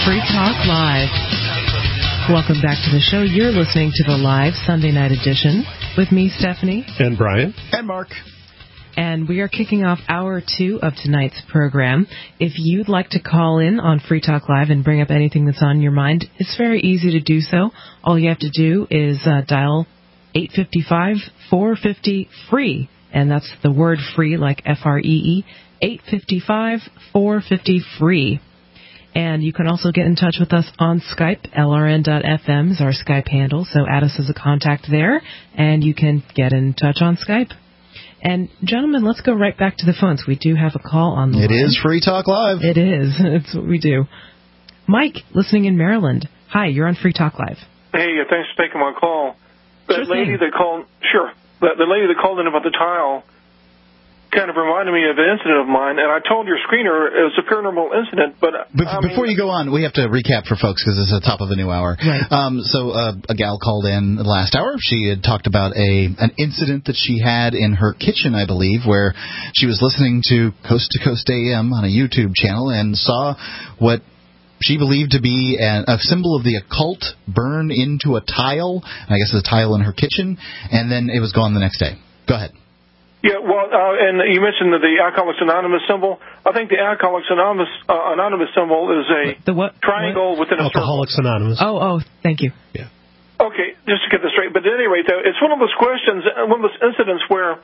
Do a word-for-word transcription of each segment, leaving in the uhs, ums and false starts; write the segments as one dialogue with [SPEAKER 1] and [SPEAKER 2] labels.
[SPEAKER 1] Free Talk Live. Welcome back to the show. You're listening to the live Sunday night edition with me, Stephanie.
[SPEAKER 2] And Brian.
[SPEAKER 3] And Mark.
[SPEAKER 1] And we are kicking off hour two of tonight's program. If you'd like to call in on Free Talk Live and bring up anything that's on your mind, it's very easy to do so. All you have to do is uh, dial eight five five, four five zero, free. And that's the word free, like F R E E, eight five five, four five zero, free. And you can also get in touch with us on Skype. L R N dot F M is our Skype handle, so add us as a contact there, and you can get in touch on Skype. And, gentlemen, let's go right back to the phones. We do have a call on the
[SPEAKER 3] It
[SPEAKER 1] line.
[SPEAKER 3] is Free Talk Live.
[SPEAKER 1] It is. It's what we do. Mike, listening in Maryland. Hi, you're on Free Talk Live.
[SPEAKER 4] Hey, thanks for taking my call. That
[SPEAKER 1] Sure
[SPEAKER 4] lady
[SPEAKER 1] thing.
[SPEAKER 4] that called, sure, that, the lady that called in about the tile kind of reminded me of an incident of mine, and I told your screener it was a paranormal incident, but...
[SPEAKER 3] Be-
[SPEAKER 4] I mean,
[SPEAKER 3] before you go on, we have to recap for folks because it's the top of the new hour.
[SPEAKER 1] Right.
[SPEAKER 3] Um, so uh, a gal called in the last hour. She had talked about a an incident that she had in her kitchen, I believe, where she was listening to Coast to Coast A M on a YouTube channel and saw what she believed to be an, a symbol of the occult burn into a tile, I guess it's a tile in her kitchen, and then it was gone the next day. Go ahead.
[SPEAKER 4] Yeah, well, uh, and you mentioned the, the Alcoholics Anonymous symbol. I think the Alcoholics Anonymous uh, Anonymous symbol is a
[SPEAKER 1] The what?
[SPEAKER 4] triangle
[SPEAKER 1] What?
[SPEAKER 4] within a circle.
[SPEAKER 2] Alcoholics Anonymous.
[SPEAKER 1] Oh, oh, thank you.
[SPEAKER 2] Yeah.
[SPEAKER 4] Okay, just to get this straight. But at any rate, though, it's one of those questions, one of those incidents where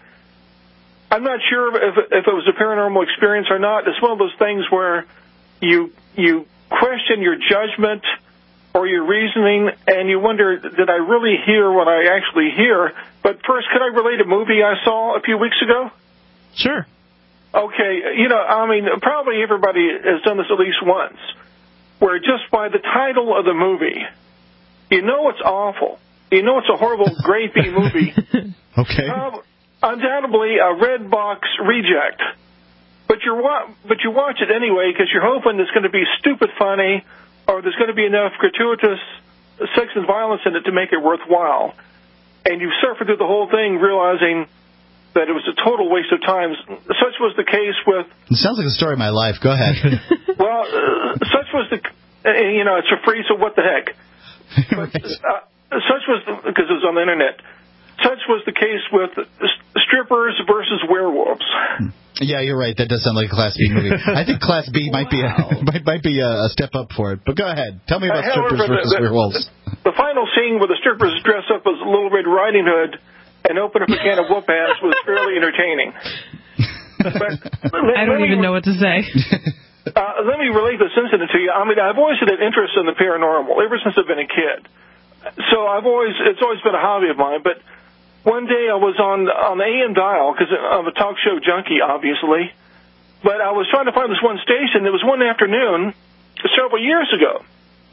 [SPEAKER 4] I'm not sure if, if it was a paranormal experience or not. It's one of those things where you you question your judgment or your reasoning, and you wonder, did I really hear what I actually hear? But first, could I relate a movie I saw a few weeks ago?
[SPEAKER 1] Sure.
[SPEAKER 4] Okay, you know, I mean, probably everybody has done this at least once, where just by the title of the movie, you know it's awful. You know it's a horrible, grade B movie.
[SPEAKER 3] Okay.
[SPEAKER 4] Uh, undoubtedly a red box reject. But, you're wa- but you watch it anyway because you're hoping it's going to be stupid funny or there's going to be enough gratuitous sex and violence in it to make it worthwhile. And you suffer through the whole thing realizing that it was a total waste of time. Such was the case with...
[SPEAKER 3] It sounds like the story of my life. Go ahead.
[SPEAKER 4] Well, uh, such was the... Uh, you know, it's for free, so what the heck? But,
[SPEAKER 3] Right.
[SPEAKER 4] uh, such was... Because it was on the Internet. Such was the case with strippers versus werewolves.
[SPEAKER 3] Yeah, you're right. That does sound like a Class B movie. I think Class B might be a, might, might be a step up for it. But go ahead. Tell me about
[SPEAKER 4] Uh,
[SPEAKER 3] strippers
[SPEAKER 4] however,
[SPEAKER 3] versus
[SPEAKER 4] the, the,
[SPEAKER 3] werewolves.
[SPEAKER 4] The final scene where the strippers dress up as Little Red Riding Hood and open up a can of whoop ass was fairly entertaining. But, let,
[SPEAKER 1] I don't
[SPEAKER 4] let
[SPEAKER 1] even
[SPEAKER 4] me,
[SPEAKER 1] know what to say.
[SPEAKER 4] Uh, let me relate this incident to you. I mean, I've always had an interest in the paranormal ever since I've been a kid. So I've always, it's always been a hobby of mine. But one day I was on on the A M dial because I'm a talk show junkie, obviously. But I was trying to find this one station. It was one afternoon several years ago.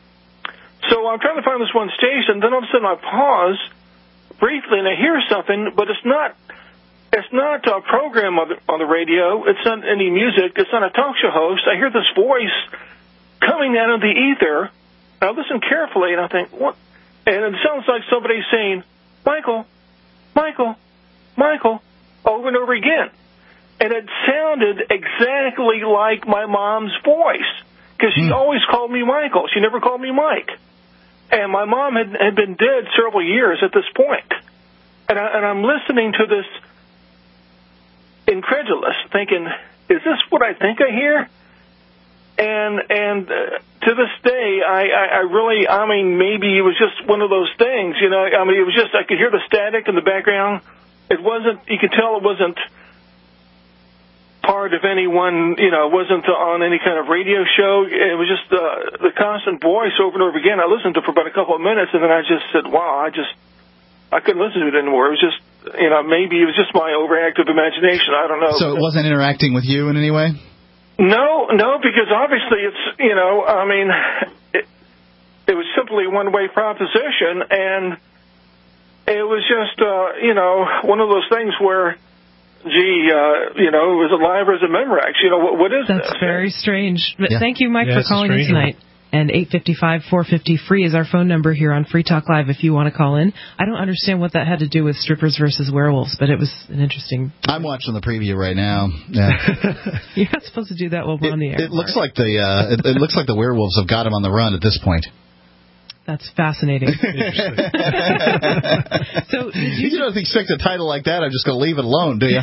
[SPEAKER 4] So I'm trying to find this one station. Then all of a sudden I pause briefly and I hear something, but it's not it's not a program on the, on the radio. It's not any music. It's not a talk show host. I hear this voice coming out of the ether. I listen carefully and I think, what? And it sounds like somebody saying, Michael, Michael, Michael, over and over again. And it sounded exactly like my mom's voice, because she mm. always called me Michael. She never called me Mike. And my mom had, had been dead several years at this point. And, I, and I'm listening to this incredulous, thinking, is this what I think I hear? And and uh, to this day, I, I, I really, I mean, maybe it was just one of those things, you know. I mean, it was just, I could hear the static in the background. It wasn't, you could tell it wasn't part of anyone, you know, it wasn't on any kind of radio show. It was just uh, the constant voice over and over again. I listened to it for about a couple of minutes, and then I just said, wow, I just, I couldn't listen to it anymore. It was just, you know, maybe it was just my overactive imagination. I don't know.
[SPEAKER 3] So it wasn't interacting with you in any way?
[SPEAKER 4] No, no, because obviously it's, you know, I mean, it, it was simply a one-way proposition, and it was just, uh, you know, one of those things where, gee, uh, you know, it was alive as a Memorex. You know, what, what is
[SPEAKER 1] That's
[SPEAKER 4] this?
[SPEAKER 1] very strange. But
[SPEAKER 3] yeah.
[SPEAKER 1] thank you, Mike,
[SPEAKER 2] yeah,
[SPEAKER 1] for calling in tonight. And eight five five, four five zero, free is our phone number here on Free Talk Live if you want to call in. I don't understand what that had to do with strippers versus werewolves, but it was an interesting...
[SPEAKER 3] I'm watching the preview right now. Yeah.
[SPEAKER 1] You're not supposed to do that while we're
[SPEAKER 3] it,
[SPEAKER 1] on the air.
[SPEAKER 3] It looks like the uh, it, it looks like the werewolves have got him on the run at this point.
[SPEAKER 1] That's fascinating. So did you,
[SPEAKER 3] you don't expect a title like that. I'm just going to leave it alone, do you?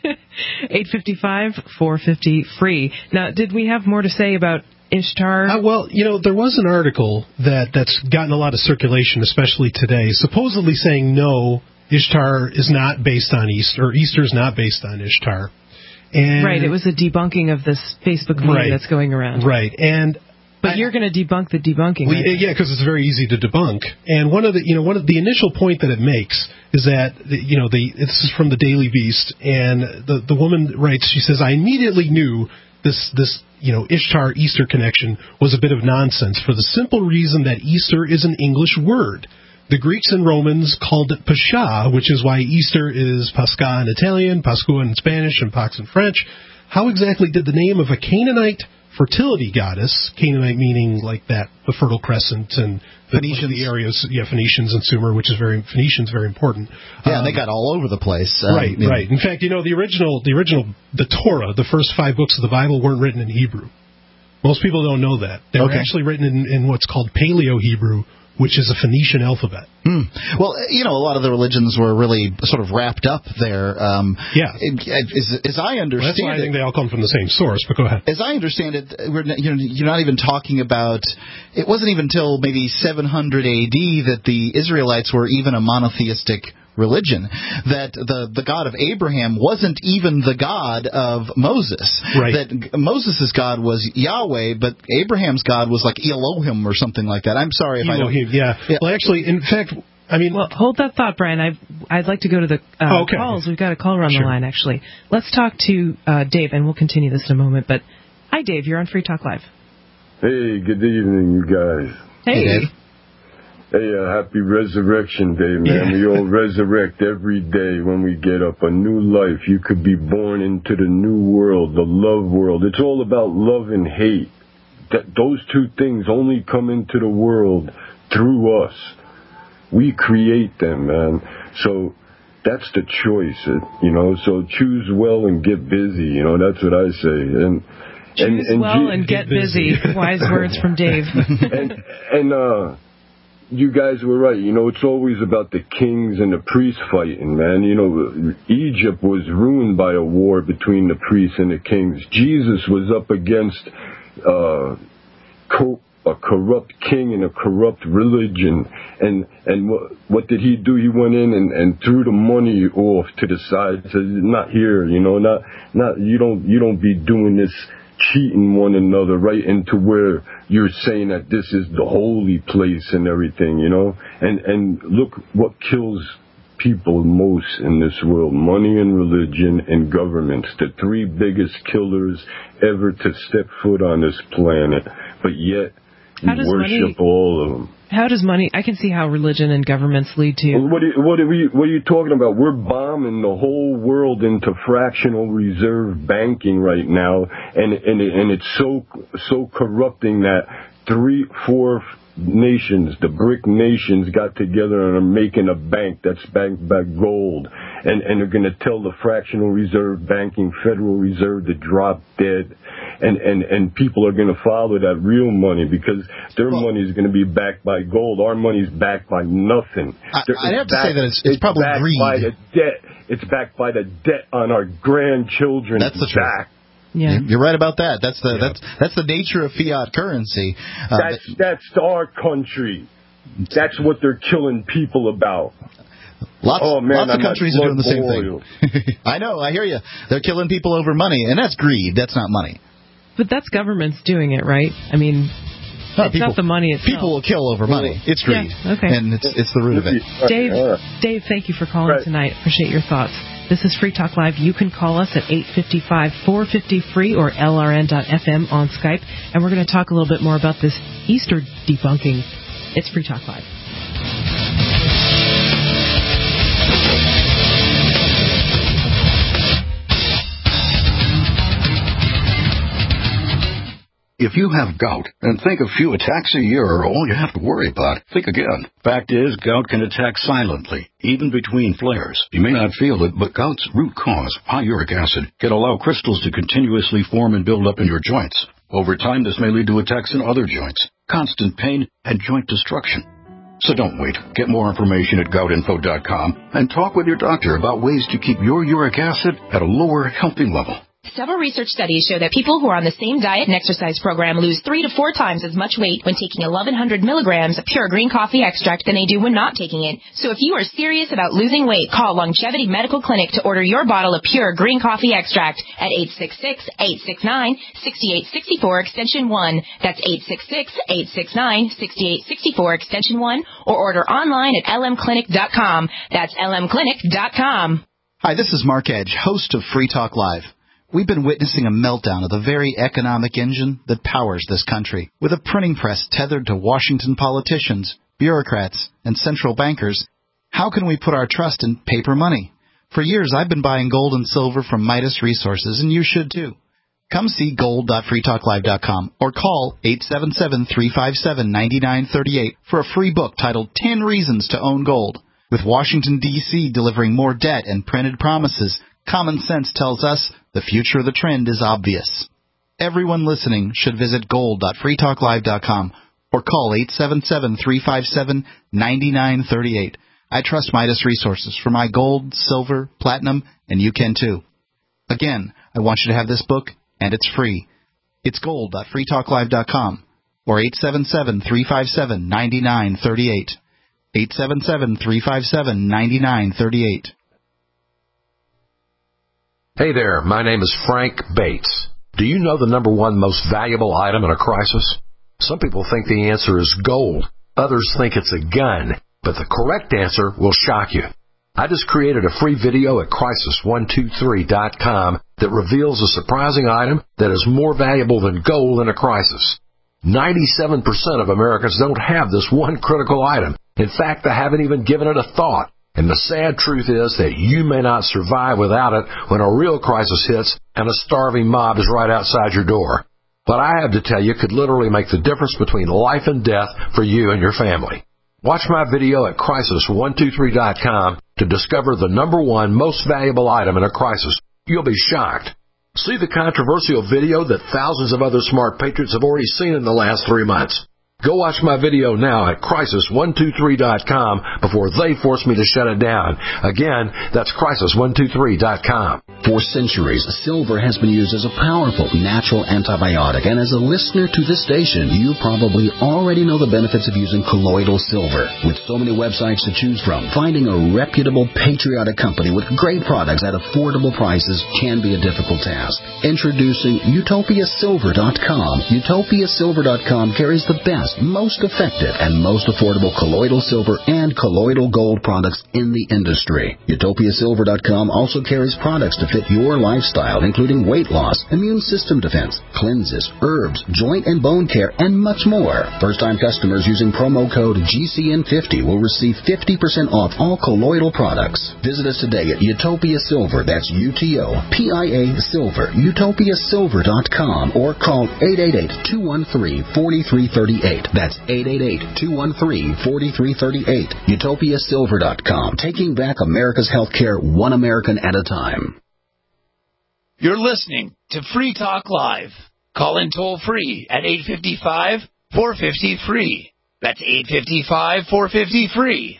[SPEAKER 1] eight five five, four five zero, free. Now, did we have more to say about Ishtar?
[SPEAKER 2] Uh, well, you know, there was an article that, that's gotten a lot of circulation, especially today, supposedly saying, no, Ishtar is not based on Easter, or Easter is not based on Ishtar. And
[SPEAKER 1] right, it was a debunking of this Facebook meme
[SPEAKER 2] right,
[SPEAKER 1] that's going around.
[SPEAKER 2] Right, and...
[SPEAKER 1] But
[SPEAKER 2] I,
[SPEAKER 1] you're going to debunk the debunking,
[SPEAKER 2] we,
[SPEAKER 1] right?
[SPEAKER 2] Yeah, because it's very easy to debunk. And one of the, you know, one of the initial point that it makes is that, you know, the this is from the Daily Beast, and the the woman writes, she says, I immediately knew this this you know Ishtar Easter connection was a bit of nonsense for the simple reason that Easter is an English word. The Greeks and Romans called it Pascha, which is why Easter is Pascha in Italian, Pascua in Spanish, and Pax in French. How exactly did the name of a Canaanite fertility goddess, Canaanite meaning like that, the Fertile Crescent and the, Phoenicians, like the areas, yeah, Phoenicians and Sumer, which is very Phoenicians very important.
[SPEAKER 3] Yeah,
[SPEAKER 2] um,
[SPEAKER 3] they got all over the place. Um,
[SPEAKER 2] right,
[SPEAKER 3] you know.
[SPEAKER 2] right. In fact, you know, the original, the original, the Torah, the first five books of the Bible weren't written in Hebrew. Most people don't know that. They were
[SPEAKER 3] okay.
[SPEAKER 2] actually written in, in what's called Paleo-Hebrew, which is a Phoenician alphabet.
[SPEAKER 3] Hmm. Well, you know, a lot of the religions were really sort of wrapped up there. Um,
[SPEAKER 2] yeah.
[SPEAKER 3] As, as I understand
[SPEAKER 2] well, that's why
[SPEAKER 3] it,
[SPEAKER 2] I think they all come from the same source, but go ahead.
[SPEAKER 3] As I understand it, we're, you're, you're not even talking about, it wasn't even until maybe seven hundred A D that the Israelites were even a monotheistic religion, that the the God of Abraham wasn't even the God of Moses.
[SPEAKER 2] Right.
[SPEAKER 3] That Moses' God was Yahweh, but Abraham's God was like Elohim or something like that. I'm sorry if
[SPEAKER 2] Elohim,
[SPEAKER 3] I don't...
[SPEAKER 2] Yeah. yeah. Well, actually, in fact, I mean...
[SPEAKER 1] Well, hold that thought, Brian. I've, I'd like to go to the uh,
[SPEAKER 2] oh, okay.
[SPEAKER 1] calls. We've got a caller on
[SPEAKER 2] sure.
[SPEAKER 1] the line, actually. Let's talk to uh, Dave, and we'll continue this in a moment. But hi, Dave. You're on Free Talk Live.
[SPEAKER 5] Hey, good evening, you guys.
[SPEAKER 1] Hey,
[SPEAKER 3] hey Dave.
[SPEAKER 5] Hey, uh, happy Resurrection Day, man. We all resurrect every day when we get up. A new life. You could be born into the new world, the love world. It's all about love and hate. That, those two things only come into the world through us. We create them, man. So that's the choice, you know. So choose well and get busy, you know. That's what I say. And
[SPEAKER 1] choose
[SPEAKER 5] and, and
[SPEAKER 1] well
[SPEAKER 5] G-
[SPEAKER 1] and get busy. busy. Wise words from Dave.
[SPEAKER 5] and and uh. You guys were right. You know, it's always about the kings and the priests fighting, man. You know, Egypt was ruined by a war between the priests and the kings. Jesus was up against uh, co- a corrupt king and a corrupt religion. And and what, what did he do? He went in and, and threw the money off to the side. Said, not here, you know, not not you don't you don't be doing this, cheating one another right into where you're saying that this is the holy place and everything, you know. And and look what kills people most in this world: money and religion and governments, the three biggest killers ever to step foot on this planet. But yet you worship money, all of them.
[SPEAKER 1] How does money... I can see how religion and governments lead to...
[SPEAKER 5] What are, you, what, are we, what are you talking about? We're bombing the whole world into fractional reserve banking right now, and and, and it's so so corrupting that three, four nations, the BRIC nations, got together and are making a bank that's backed by gold, and, and they're going to tell the fractional reserve banking Federal Reserve to drop dead, and, and, and people are going to follow that real money because their well, money is going to be backed by gold. Our money's backed by nothing.
[SPEAKER 3] I, I'd have to backed, say that it's, it's, it's probably
[SPEAKER 5] backed
[SPEAKER 3] greed.
[SPEAKER 5] By the debt. It's backed by the debt on our grandchildren's
[SPEAKER 3] That's the
[SPEAKER 5] back.
[SPEAKER 3] Truth. Yeah. You're right about that. That's the yeah. that's that's the nature of fiat currency.
[SPEAKER 5] Uh, that's that's our country. That's what they're killing people about.
[SPEAKER 3] Lots,
[SPEAKER 5] oh, man,
[SPEAKER 3] lots of countries are doing the same
[SPEAKER 5] oil.
[SPEAKER 3] thing. I know. I hear you. They're killing people over money, and that's greed. That's not money.
[SPEAKER 1] But that's governments doing it, right? I mean,
[SPEAKER 3] no,
[SPEAKER 1] it's
[SPEAKER 3] people,
[SPEAKER 1] not the money itself.
[SPEAKER 3] People will kill over money. It's greed.
[SPEAKER 1] Yeah, okay.
[SPEAKER 3] And it's it's the root of it.
[SPEAKER 1] Dave, Dave, thank you for calling right. tonight. Appreciate your thoughts. This is Free Talk Live. You can call us at eight five five, four five zero, free or L R N dot F M on Skype. And we're going to talk a little bit more about this Easter debunking. It's Free Talk Live.
[SPEAKER 6] If you have gout and think a few attacks a year are all you have to worry about, think again. Fact is, gout can attack silently, even between flares. You may not feel it, but gout's root cause, high uric acid, can allow crystals to continuously form and build up in your joints. Over time, this may lead to attacks in other joints, constant pain, and joint destruction. So don't wait. Get more information at gout info dot com and talk with your doctor about ways to keep your uric acid at a lower, healthy level.
[SPEAKER 7] Several research studies show that people who are on the same diet and exercise program lose three to four times as much weight when taking eleven hundred milligrams of pure green coffee extract than they do when not taking it. So if you are serious about losing weight, call Longevity Medical Clinic to order your bottle of pure green coffee extract at eight six six, eight six nine, six eight six four extension one. That's eight six six, eight six nine, six eight six four extension one, or order online at l m clinic dot com. That's l m clinic dot com.
[SPEAKER 3] Hi, this is Mark Edge, host of Free Talk Live. We've been witnessing a meltdown of the very economic engine that powers this country. With a printing press tethered to Washington politicians, bureaucrats, and central bankers, how can we put our trust in paper money? For years, I've been buying gold and silver from Midas Resources, and you should too. Come see gold dot free talk live dot com or call eight seven seven, three five seven, nine nine three eight for a free book titled ten Reasons to Own Gold. With Washington, D C delivering more debt and printed promises, common sense tells us the future of the trend is obvious. Everyone listening should visit gold dot free talk live dot com or call eight seven seven, three five seven, nine nine three eight. I trust Midas Resources for my gold, silver, platinum, and you can too. Again, I want you to have this book, and it's free. It's gold dot free talk live dot com or eight seven seven, three five seven, nine nine three eight. eight seven seven, three five seven, nine nine three eight.
[SPEAKER 8] Hey there, my name is Frank Bates. Do you know the number one most valuable item in a crisis? Some people think the answer is gold. Others think it's a gun. But the correct answer will shock you. I just created a free video at crisis one two three dot com that reveals a surprising item that is more valuable than gold in a crisis. ninety-seven percent of Americans don't have this one critical item. In fact, they haven't even given it a thought. And the sad truth is that you may not survive without it when a real crisis hits and a starving mob is right outside your door. What I have to tell you could literally make the difference between life and death for you and your family. Watch my video at crisis one two three dot com to discover the number one most valuable item in a crisis. You'll be shocked. See the controversial video that thousands of other smart patriots have already seen in the last three months. Go watch my video now at crisis one two three dot com before they force me to shut it down. Again, that's crisis one two three dot com.
[SPEAKER 9] For centuries, silver has been used as a powerful natural antibiotic, and as a listener to this station, you probably already know the benefits of using colloidal silver. With so many websites to choose from, finding a reputable, patriotic company with great products at affordable prices can be a difficult task. Introducing Utopia Silver dot com. Utopia Silver dot com carries the best, most effective, and most affordable colloidal silver and colloidal gold products in the industry. Utopia Silver dot com also carries products to fit your lifestyle, including weight loss, immune system defense, cleanses, herbs, joint and bone care, and much more. First-time customers using promo code G C N fifty will receive fifty percent off all colloidal products. Visit us today at Utopia Silver, that's U T O P I A Silver, Utopia Silver dot com, or call eight eight eight, two one three, four three three eight. That's eight eight eight, two one three, four three three eight. Utopia Silver dot com, taking back America's healthcare one American at a time.
[SPEAKER 10] You're listening to Free Talk Live. Call in toll free at eight five five, four five zero, free. That's eight five five, four five zero, free.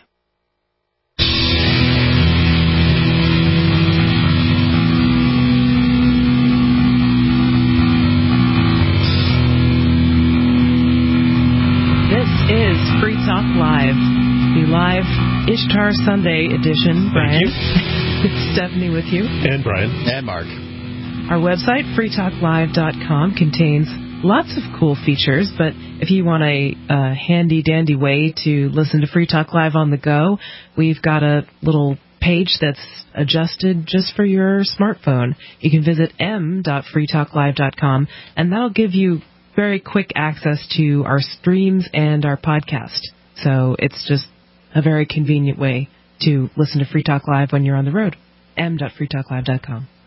[SPEAKER 1] This is Free Talk Live, the live Ishtar Sunday edition. Brian.
[SPEAKER 2] Thank you.
[SPEAKER 1] It's Stephanie with you.
[SPEAKER 2] And Brian.
[SPEAKER 3] And Mark.
[SPEAKER 1] Our website, free talk live dot com, contains lots of cool features, but if you want a, a handy-dandy way to listen to Free Talk Live on the go, we've got a little page that's adjusted just for your smartphone. You can visit m dot free talk live dot com, and that'll give you very quick access to our streams and our podcast. So it's just a very convenient way to listen to Free Talk Live when you're on the road. m dot free talk live dot com.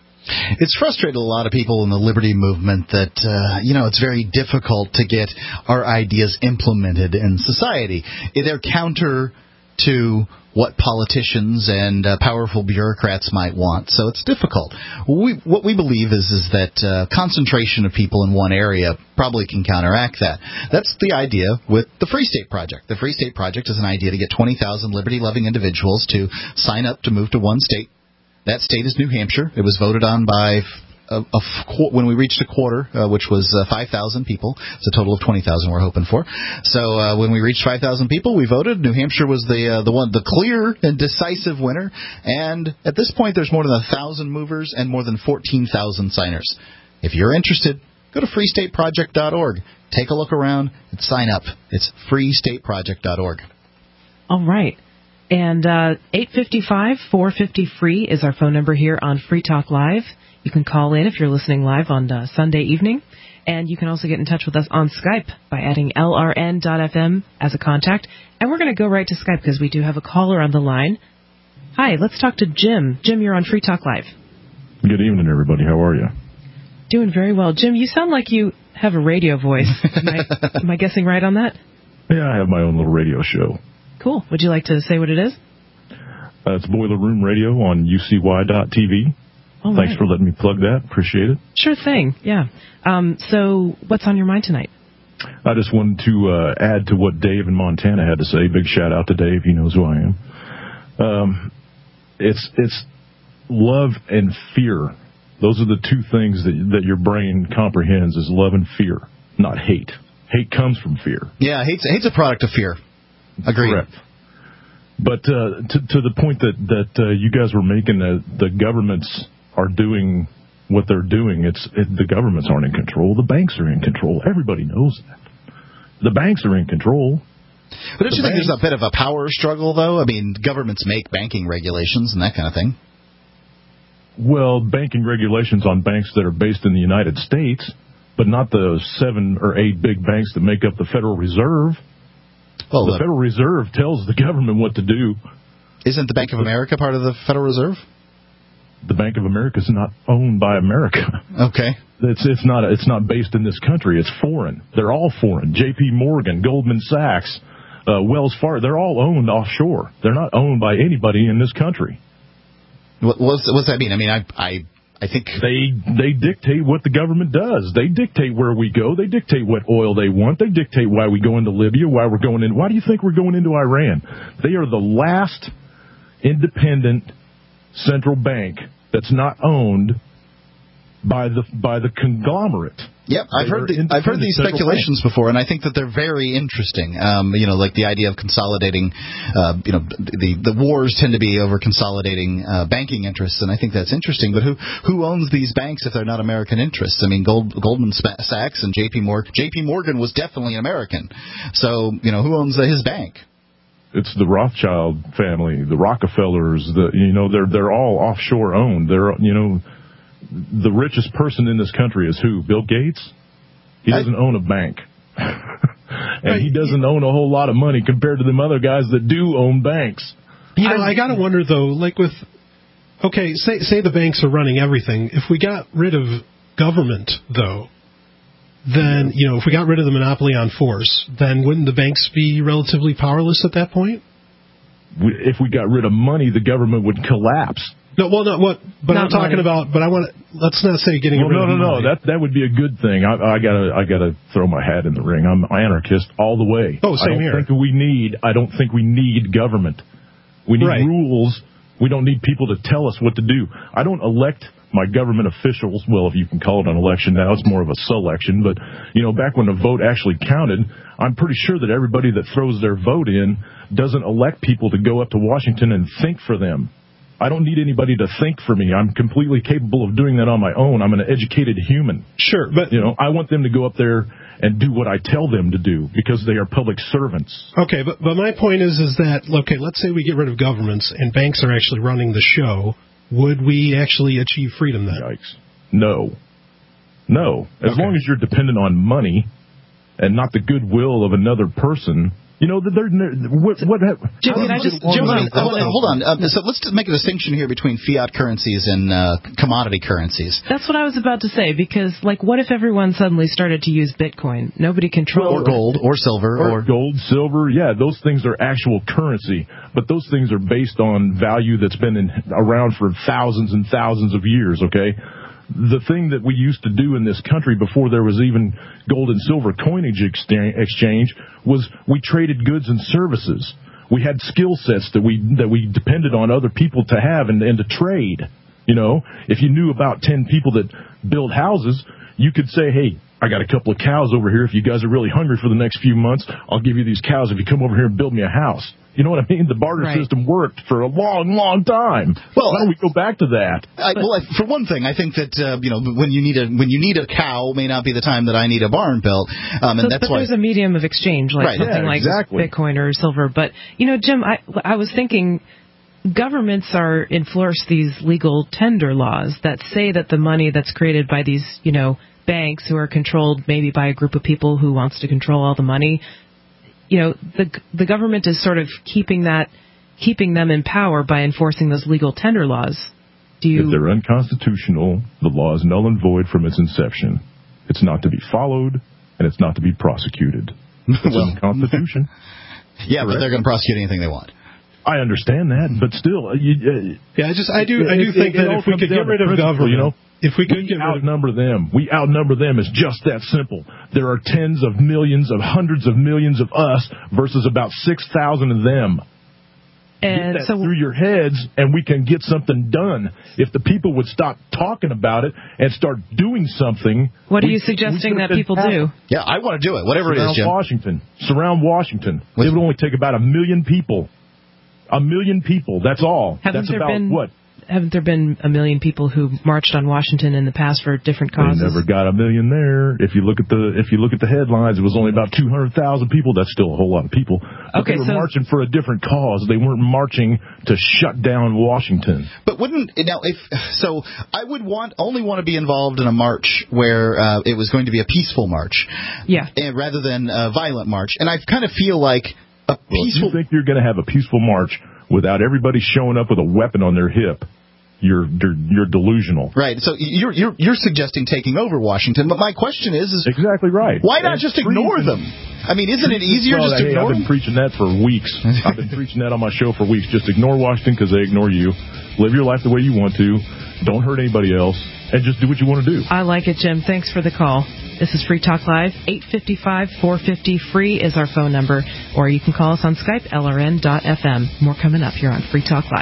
[SPEAKER 3] It's frustrated a lot of people in the liberty movement that, uh, you know, it's very difficult to get our ideas implemented in society. They're counter to what politicians and uh, powerful bureaucrats might want, so it's difficult. We, what we believe is is that uh, concentration of people in one area probably can counteract that. That's the idea with the Free State Project. The Free State Project is an idea to get twenty thousand liberty-loving individuals to sign up to move to one state. That state is New Hampshire. It was voted on by a, a, when we reached a quarter, uh, which was uh, five thousand people. It's a total of twenty thousand we're hoping for. So uh, when we reached five thousand people, we voted. New Hampshire was the uh, the one, the clear and decisive winner. And at this point, there's more than one thousand movers and more than fourteen thousand signers. If you're interested, go to free state project dot org. Take a look around and sign up. It's free state project dot org.
[SPEAKER 1] All right. And uh, eight five five, four five zero, free is our phone number here on Free Talk Live. You can call in if you're listening live on uh, Sunday evening. And you can also get in touch with us on Skype by adding L R N dot F M as a contact. And we're going to go right to Skype because we do have a caller on the line. Hi, let's talk to Jim. Jim, you're on Free Talk Live.
[SPEAKER 11] Good evening, everybody. How are you?
[SPEAKER 1] Doing very well. Jim, you sound like you have a radio voice. Am I, am I guessing right on that?
[SPEAKER 11] Yeah, I have my own little radio show.
[SPEAKER 1] Cool. Would you like to say what it is?
[SPEAKER 11] Uh, it's Boiler Room Radio on U C Y dot T V.
[SPEAKER 1] All
[SPEAKER 11] Thanks
[SPEAKER 1] right.
[SPEAKER 11] for letting me plug that. Appreciate it.
[SPEAKER 1] Sure thing. Yeah. Um, so what's on your mind tonight?
[SPEAKER 11] I just wanted to uh, add to what Dave in Montana had to say. Big shout out to Dave. He knows who I am. Um, it's it's love and fear. Those are the two things that that your brain comprehends is love and fear, not hate. Hate comes from fear.
[SPEAKER 3] Yeah, hate's, hate's a product of fear. Agreed.
[SPEAKER 11] Correct. But uh, to, to the point that that uh, you guys were making, that the governments are doing what they're doing. It's it, the governments aren't in control. The banks are in control. Everybody knows that. The banks are in control.
[SPEAKER 3] But don't
[SPEAKER 11] the
[SPEAKER 3] you think
[SPEAKER 11] banks,
[SPEAKER 3] there's a bit of a power struggle, though? I mean, governments make banking regulations and that kind of thing.
[SPEAKER 11] Well, banking regulations on banks that are based in the United States, but not the seven or eight big banks that make up the Federal Reserve.
[SPEAKER 3] Well,
[SPEAKER 11] the
[SPEAKER 3] the,
[SPEAKER 11] Federal Reserve tells the government what to do.
[SPEAKER 3] Isn't the Bank of America part of the Federal Reserve?
[SPEAKER 11] The Bank of America is not owned by America.
[SPEAKER 3] Okay.
[SPEAKER 11] It's it's not it's not based in this country. It's foreign. They're all foreign. J P Morgan, Goldman Sachs, uh, Wells Fargo. They're all owned offshore. They're not owned by anybody in this country.
[SPEAKER 3] What what's, what's that mean? I mean, I I I think
[SPEAKER 11] they they dictate what the government does. They dictate where we go. They dictate what oil they want. They dictate why we go into Libya. Why we're going in. Why do you think we're going into Iran? They are the last independent central bank that's not owned by the by the conglomerate.
[SPEAKER 3] Yep, I've heard the, I've heard these speculations before, and I think that they're very interesting. Um, you know, like the idea of consolidating. Uh, you know, the the wars tend to be over consolidating uh, banking interests, and I think that's interesting. But who who owns these banks if they're not American interests? I mean, Gold, Goldman Sachs and J P Morgan. J P Morgan was definitely an American. So you know, who owns uh, his bank?
[SPEAKER 11] It's the Rothschild family, the Rockefellers. The you know, they're they're all offshore owned. They're you know. The richest person in this country is who? Bill Gates? He doesn't I, own a bank. and he doesn't own a whole lot of money compared to them other guys that do own banks.
[SPEAKER 2] You know, I, I got to wonder, though, like with, okay, say say the banks are running everything. If we got rid of government, though, then, you know, if we got rid of the monopoly on force, then wouldn't the banks be relatively powerless at that point?
[SPEAKER 11] We, if we got rid of money, the government would collapse.
[SPEAKER 2] No, well, not what, but
[SPEAKER 1] not
[SPEAKER 2] I'm talking
[SPEAKER 1] money.
[SPEAKER 2] about. But I want to. Let's not say getting
[SPEAKER 11] well,
[SPEAKER 2] rid
[SPEAKER 11] no,
[SPEAKER 2] of
[SPEAKER 11] no,
[SPEAKER 2] money.
[SPEAKER 11] no. That that would be a good thing. I, I gotta, I gotta throw my hat in the ring. I'm an anarchist all the way.
[SPEAKER 2] Oh, same
[SPEAKER 11] I don't
[SPEAKER 2] here.
[SPEAKER 11] think we need. I don't think we need government. We need
[SPEAKER 2] right.
[SPEAKER 11] rules. We don't need people to tell us what to do. I don't elect my government officials. Well, if you can call it an election now, it's more of a selection. But you know, back when the vote actually counted, I'm pretty sure that everybody that throws their vote in doesn't elect people to go up to Washington and think for them. I don't need anybody to think for me. I'm completely capable of doing that on my own. I'm an educated human.
[SPEAKER 2] Sure, but
[SPEAKER 11] you know, I want them to go up there and do what I tell them to do because they are public servants.
[SPEAKER 2] Okay, but but my point is is that okay, let's say we get rid of governments and banks are actually running the show. Would we actually achieve freedom then?
[SPEAKER 11] Yikes! No, no. As
[SPEAKER 2] okay.
[SPEAKER 11] long as you're dependent on money and not the goodwill of another person, You know, they're, what, what,
[SPEAKER 3] Jim, can I just, Jim, hold on. Hold on. Uh, so let's make a distinction here between fiat currencies and uh, commodity currencies.
[SPEAKER 1] That's what I was about to say, because, like, what if everyone suddenly started to use Bitcoin? Nobody controls
[SPEAKER 3] Or gold, or silver.
[SPEAKER 11] Or, or gold, silver. Yeah, those things are actual currency. But those things are based on value that's been in, around for thousands and thousands of years, okay? The thing that we used to do in this country before there was even gold and silver coinage exchange was we traded goods and services. We had skill sets that we that we depended on other people to have and, and to trade. You know, if you knew about ten people that build houses, you could say, hey, I got a couple of cows over here. If you guys are really hungry for the next few months, I'll give you these cows if you come over here and build me a house. You know what I mean? The barter
[SPEAKER 1] right.
[SPEAKER 11] system worked for a long, long time.
[SPEAKER 3] Well,
[SPEAKER 11] why don't we go back to that?
[SPEAKER 3] I, well, I, for one thing, I think that uh, you know when you need a when you need a cow may not be the time that I need a barn built, um, and
[SPEAKER 1] so,
[SPEAKER 3] that's
[SPEAKER 1] but
[SPEAKER 3] why
[SPEAKER 1] there's a medium of exchange, like
[SPEAKER 3] right.
[SPEAKER 1] something
[SPEAKER 11] yeah,
[SPEAKER 1] like
[SPEAKER 11] exactly.
[SPEAKER 1] Bitcoin or silver. But you know, Jim, I I was thinking. Governments are enforce these legal tender laws that say that the money that's created by these, you know, banks who are controlled maybe by a group of people who wants to control all the money, you know, the the government is sort of keeping that, keeping them in power by enforcing those legal tender laws. Do you?
[SPEAKER 11] If they're unconstitutional, the law is null and void from its inception. It's not to be followed, and it's not to be prosecuted. It's
[SPEAKER 3] well,
[SPEAKER 11] in the Constitution.
[SPEAKER 3] Yeah,
[SPEAKER 11] Correct?
[SPEAKER 3] but they're going to prosecute anything they want.
[SPEAKER 11] I understand that, but still, uh, you, uh,
[SPEAKER 2] yeah, I just I do I do
[SPEAKER 11] it,
[SPEAKER 2] think
[SPEAKER 11] it,
[SPEAKER 2] that
[SPEAKER 11] it
[SPEAKER 2] if we could get rid of government,
[SPEAKER 11] you know,
[SPEAKER 2] if we could
[SPEAKER 11] we
[SPEAKER 2] get rid of
[SPEAKER 11] outnumber them, we outnumber them. It's just that simple. There are tens of millions of hundreds of millions of us versus about six thousand of them.
[SPEAKER 1] And
[SPEAKER 11] get that
[SPEAKER 1] so
[SPEAKER 11] through your heads, and we can get something done. If the people would stop talking about it and start doing something.
[SPEAKER 1] What are
[SPEAKER 11] we,
[SPEAKER 1] you suggesting that people do?
[SPEAKER 3] Yeah, I want to do it. Whatever
[SPEAKER 11] Surround
[SPEAKER 3] it is, Jim.
[SPEAKER 11] Washington. Surround Washington.
[SPEAKER 3] With,
[SPEAKER 11] it would only take about a million people. A million people. That's all.
[SPEAKER 1] Haven't
[SPEAKER 11] That's
[SPEAKER 1] there
[SPEAKER 11] about
[SPEAKER 1] been,
[SPEAKER 11] what?
[SPEAKER 1] Haven't there been a million people who marched on Washington in the past for different causes?
[SPEAKER 11] They never got a million there. If you look at the if you look at the headlines, it was only about two hundred thousand people. That's still a whole lot of people. But
[SPEAKER 1] okay,
[SPEAKER 11] they were
[SPEAKER 1] so,
[SPEAKER 11] marching for a different cause. They weren't marching to shut down Washington.
[SPEAKER 3] But wouldn't now if so? I would want only want to be involved in a march where uh, it was going to be a peaceful march,
[SPEAKER 1] yeah,
[SPEAKER 3] and rather than a violent march. And I kind of feel like a
[SPEAKER 11] well,
[SPEAKER 3] peaceful.
[SPEAKER 11] If you think you're going to have a peaceful march without everybody showing up with a weapon on their hip, You're, you're you're delusional.
[SPEAKER 3] Right. So you're you're you're suggesting taking over Washington, but my question is, is
[SPEAKER 11] exactly right.
[SPEAKER 3] Why not
[SPEAKER 11] That's
[SPEAKER 3] just ignore them? I mean, isn't it easier
[SPEAKER 11] well,
[SPEAKER 3] just to
[SPEAKER 11] hey,
[SPEAKER 3] ignore
[SPEAKER 11] I've been
[SPEAKER 3] them?
[SPEAKER 11] preaching that for weeks. I've been preaching that on my show for weeks. Just ignore Washington because they ignore you. Live your life the way you want to. Don't hurt anybody else, and just do what you want to do.
[SPEAKER 1] I like it, Jim. Thanks for the call. This is Free Talk Live. eight five five, four five zero, free is our phone number, or you can call us on Skype, L R N dot F M. More coming up here on Free Talk Live.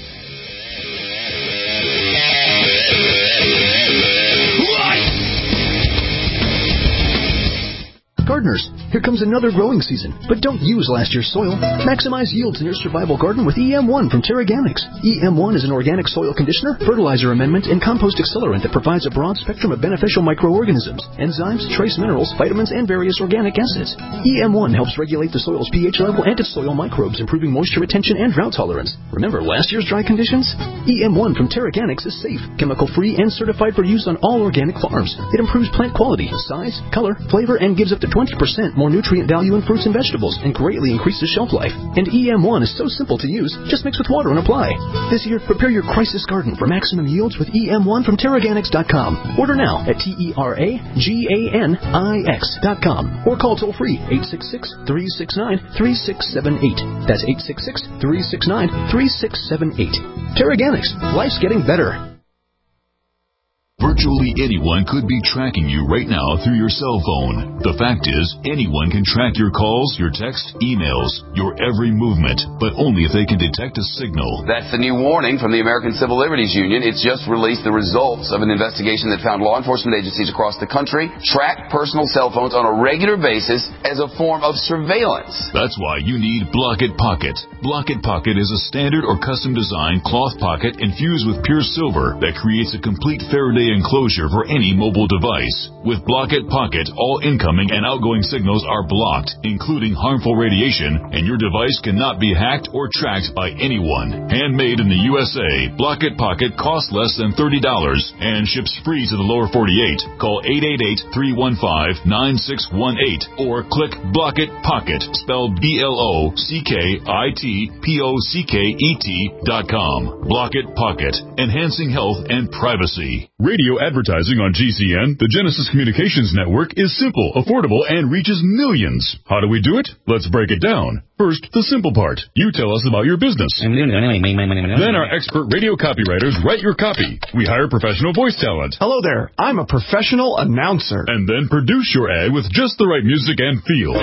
[SPEAKER 12] Gardeners, here comes another growing season, but don't use last year's soil. Maximize yields in your survival garden with E M one from TerraGanix. E M one is an organic soil conditioner, fertilizer amendment, and compost accelerant that provides a broad spectrum of beneficial microorganisms, enzymes, trace minerals, vitamins, and various organic acids. E M one helps regulate the soil's pH level and its soil microbes, improving moisture retention and drought tolerance. Remember last year's dry conditions? E M one from TerraGanix is safe, chemical-free, and certified for use on all organic farms. It improves plant quality, size, color, flavor, and gives up to twenty percent more nutrient value in fruits and vegetables and greatly increases shelf life. And E M one is so simple to use, just mix with water and apply. This year, prepare your crisis garden for maximum yields with E M one from Terraganix dot com. Order now at T E R A G A N I X dot com or call toll free eight six six, three six nine, three six seven eight. That's eight six six, three six nine, three six seven eight. Terraganix, life's getting better.
[SPEAKER 13] Virtually anyone could be tracking you right now through your cell phone. The fact is, anyone can track your calls, your texts, emails, your every movement, but only if they can detect a signal.
[SPEAKER 14] That's the new warning from the American Civil Liberties Union. It's just released the results of an investigation that found law enforcement agencies across the country track personal cell phones on a regular basis as a form of surveillance.
[SPEAKER 13] That's why you need Block-It Pocket. Block-It Pocket is a standard or custom designed cloth pocket infused with pure silver that creates a complete Faraday enclosure for any mobile device. With Block-It Pocket, all incoming and outgoing signals are blocked, including harmful radiation, and your device cannot be hacked or tracked by anyone. Handmade in the U S A, Block-It Pocket costs less than thirty dollars and ships free to the lower forty-eight. Call eight eight eight, three one five, nine six one eight or click Block-It Pocket, spelled B L O C K I T P O C K E T dot com. Block-It Pocket, enhancing health and privacy.
[SPEAKER 15] Radio advertising on G C N, the Genesis Communications Network, is simple, affordable, and reaches millions. How do we do it? Let's break it down. First, the simple part. You tell us about your business. Then our expert radio copywriters write your copy. We hire professional voice talent.
[SPEAKER 16] Hello there. I'm a professional announcer.
[SPEAKER 15] And then produce your ad with just the right music and feel.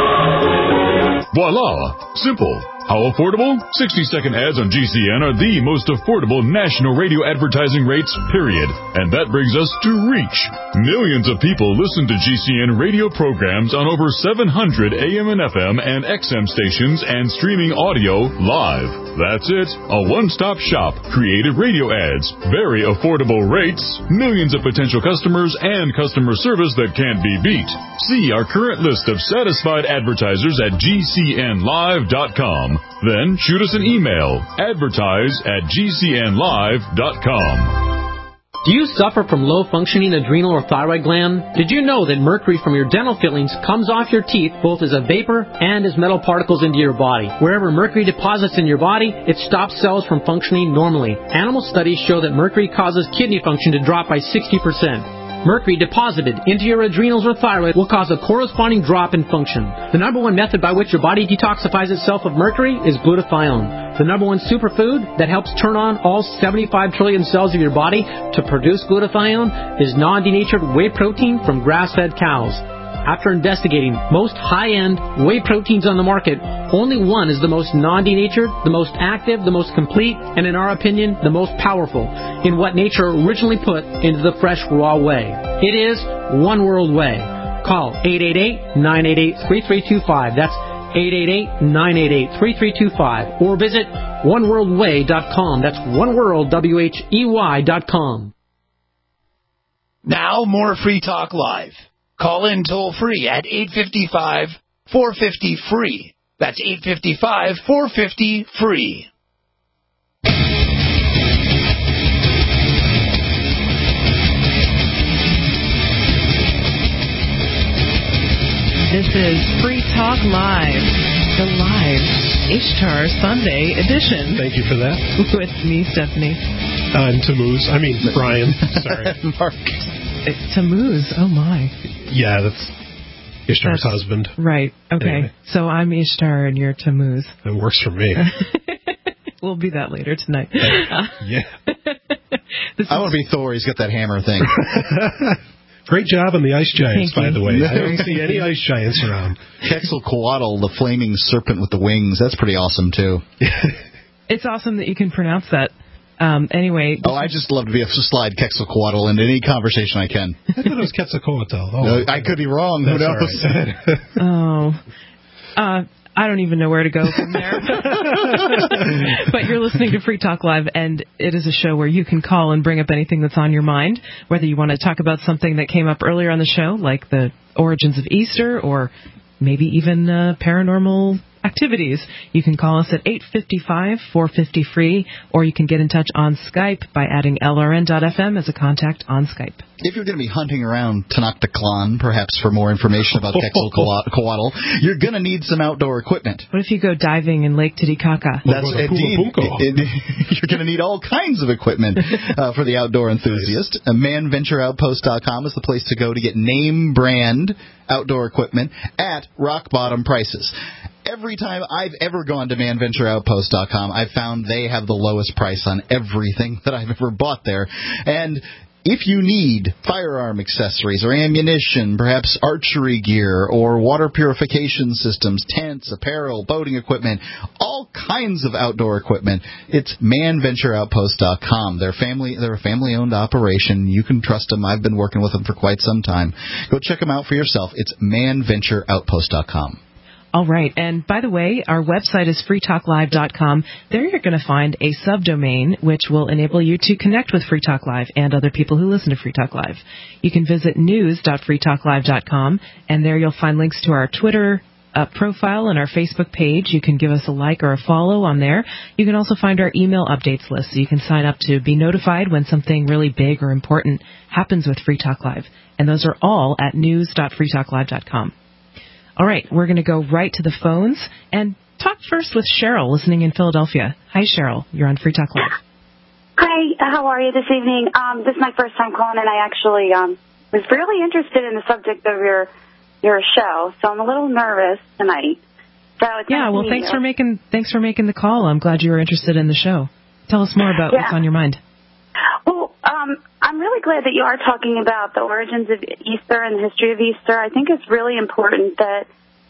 [SPEAKER 15] Voila! Simple. How affordable? sixty-second ads on G C N are the most affordable national radio advertising rates, period. And that brings us to reach. Millions of people listen to G C N radio programs on over seven hundred A M and F M and X M stations and streaming audio live. That's it. A one-stop shop. Creative radio ads. Very affordable rates. Millions of potential customers and customer service that can't be beat. See our current list of satisfied advertisers at G C N live dot com. Then shoot us an email, advertise at G C N live dot com.
[SPEAKER 17] Do you suffer from low-functioning adrenal or thyroid gland? Did you know that mercury from your dental fillings comes off your teeth both as a vapor and as metal particles into your body? Wherever mercury deposits in your body, it stops cells from functioning normally. Animal studies show that mercury causes kidney function to drop by sixty percent. Mercury deposited into your adrenals or thyroid will cause a corresponding drop in function. The number one method by which your body detoxifies itself of mercury is glutathione. The number one superfood that helps turn on all seventy-five trillion cells of your body to produce glutathione is non-denatured whey protein from grass-fed cows. After investigating most high-end whey proteins on the market, only one is the most non-denatured, the most active, the most complete, and in our opinion, the most powerful in what nature originally put into the fresh raw whey. It is One World Whey. Call eight eight eight, nine eight eight, three three two five. That's eight eight eight, nine eight eight, three three two five. Or visit one world way dot com. That's oneworld, W H E Y dot com.
[SPEAKER 10] Now, more Free Talk Live. Call in toll-free at eight five five, four five zero, free. That's eight five five, four five zero, free.
[SPEAKER 1] This is Free Talk Live, the live Ishtar Sunday edition.
[SPEAKER 2] Thank you for that.
[SPEAKER 1] With me, Stephanie.
[SPEAKER 2] Uh, and Tammuz. I mean, Brian. Sorry.
[SPEAKER 3] Mark.
[SPEAKER 1] It's Tammuz. Oh, my.
[SPEAKER 2] Yeah, that's Ishtar's
[SPEAKER 1] that's,
[SPEAKER 2] husband.
[SPEAKER 1] Right. Okay.
[SPEAKER 2] Anyway.
[SPEAKER 1] So I'm Ishtar and you're Tammuz.
[SPEAKER 2] It works for me.
[SPEAKER 1] We'll be that later tonight.
[SPEAKER 2] Uh, yeah.
[SPEAKER 3] I want to be Thor. He's got that hammer thing.
[SPEAKER 2] Great job on the ice giants,
[SPEAKER 1] Thank
[SPEAKER 2] by
[SPEAKER 1] you.
[SPEAKER 2] the way. I don't see any ice giants around.
[SPEAKER 3] Quetzalcoatl, the flaming serpent with the wings. That's pretty awesome, too.
[SPEAKER 1] It's awesome that you can pronounce that. Um, anyway.
[SPEAKER 3] Oh, I just love to be able to slide Quetzalcoatl into any conversation I can.
[SPEAKER 2] I thought it was Quetzalcoatl. Oh,
[SPEAKER 3] no, I could be wrong. Who knows?
[SPEAKER 2] Right.
[SPEAKER 1] oh. Uh, I don't even know where to go from there. But you're listening to Free Talk Live, and it is a show where you can call and bring up anything that's on your mind, whether you want to talk about something that came up earlier on the show, like the origins of Easter, or maybe even uh, paranormal activities. You can call us at eight five five, four five zero, free, or you can get in touch on Skype by adding L R N dot F M as a contact on Skype.
[SPEAKER 3] If you're going to be hunting around Tenochtitlan, perhaps for more information about Quetzalcoatl, you're going to need some outdoor equipment.
[SPEAKER 1] What if you go diving in Lake Titicaca?
[SPEAKER 3] That's indeed. You're going to need all kinds of equipment uh, for the outdoor enthusiast. Uh, man venture outpost dot com is the place to go to get name brand outdoor equipment at rock bottom prices. Every time I've ever gone to man venture outpost dot com, I've found they have the lowest price on everything that I've ever bought there. And if you need firearm accessories or ammunition, perhaps archery gear or water purification systems, tents, apparel, boating equipment, all kinds of outdoor equipment, it's man venture outpost dot com. They're family, they're a family-owned operation. You can trust them. I've been working with them for quite some time. Go check them out for yourself. It's man venture outpost dot com.
[SPEAKER 1] All right. And by the way, our website is free talk live dot com. There you're going to find a subdomain which will enable you to connect with Free Talk Live and other people who listen to Free Talk Live. You can visit news dot free talk live dot com, and there you'll find links to our Twitter uh, profile and our Facebook page. You can give us a like or a follow on there. You can also find our email updates list, so you can sign up to be notified when something really big or important happens with Free Talk Live. And those are all at news dot free talk live dot com. All right, we're going to go right to the phones and talk first with Cheryl, listening in Philadelphia. Hi, Cheryl. You're on Free Talk Live.
[SPEAKER 18] Hi, how are you this evening? Um, this is my first time calling, and I actually um, was really interested in the subject of your your show, so I'm a little nervous tonight. So it's
[SPEAKER 1] yeah,
[SPEAKER 18] nice
[SPEAKER 1] well,
[SPEAKER 18] to meet
[SPEAKER 1] thanks
[SPEAKER 18] you.
[SPEAKER 1] for making thanks for making the call. I'm glad you were interested in the show. Tell us more about
[SPEAKER 18] Yeah.
[SPEAKER 1] what's on your mind.
[SPEAKER 18] Well, um, I'm really glad that you are talking about the origins of Easter and the history of Easter. I think it's really important that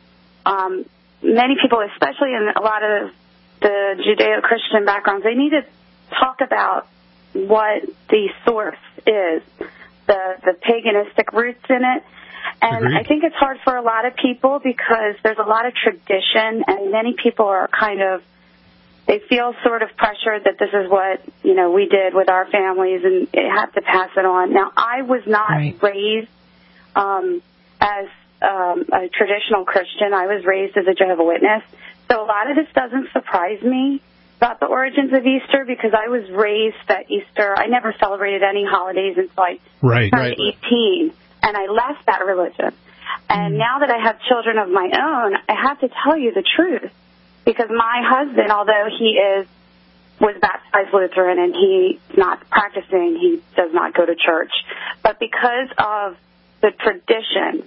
[SPEAKER 18] um, many people, especially in a lot of the Judeo-Christian backgrounds, they need to talk about what the source is, the, the paganistic roots in it. And
[SPEAKER 19] Agreed.
[SPEAKER 18] I think it's hard for a lot of people because there's a lot of tradition, and many people are kind of, they feel sort of pressured that this is what, you know, we did with our families and they have to pass it on. Now, I was not
[SPEAKER 1] right.
[SPEAKER 18] raised um, as um, a traditional Christian. I was raised as a Jehovah's Witness. So a lot of this doesn't surprise me about the origins of Easter because I was raised that Easter, I never celebrated any holidays until I
[SPEAKER 2] right,
[SPEAKER 18] turned
[SPEAKER 2] right.
[SPEAKER 18] eighteen, and I left that religion. And now that I have children of my own, I have to tell you the truth. Because my husband, although he is was baptized Lutheran and he's not practicing, he does not go to church. But because of the tradition,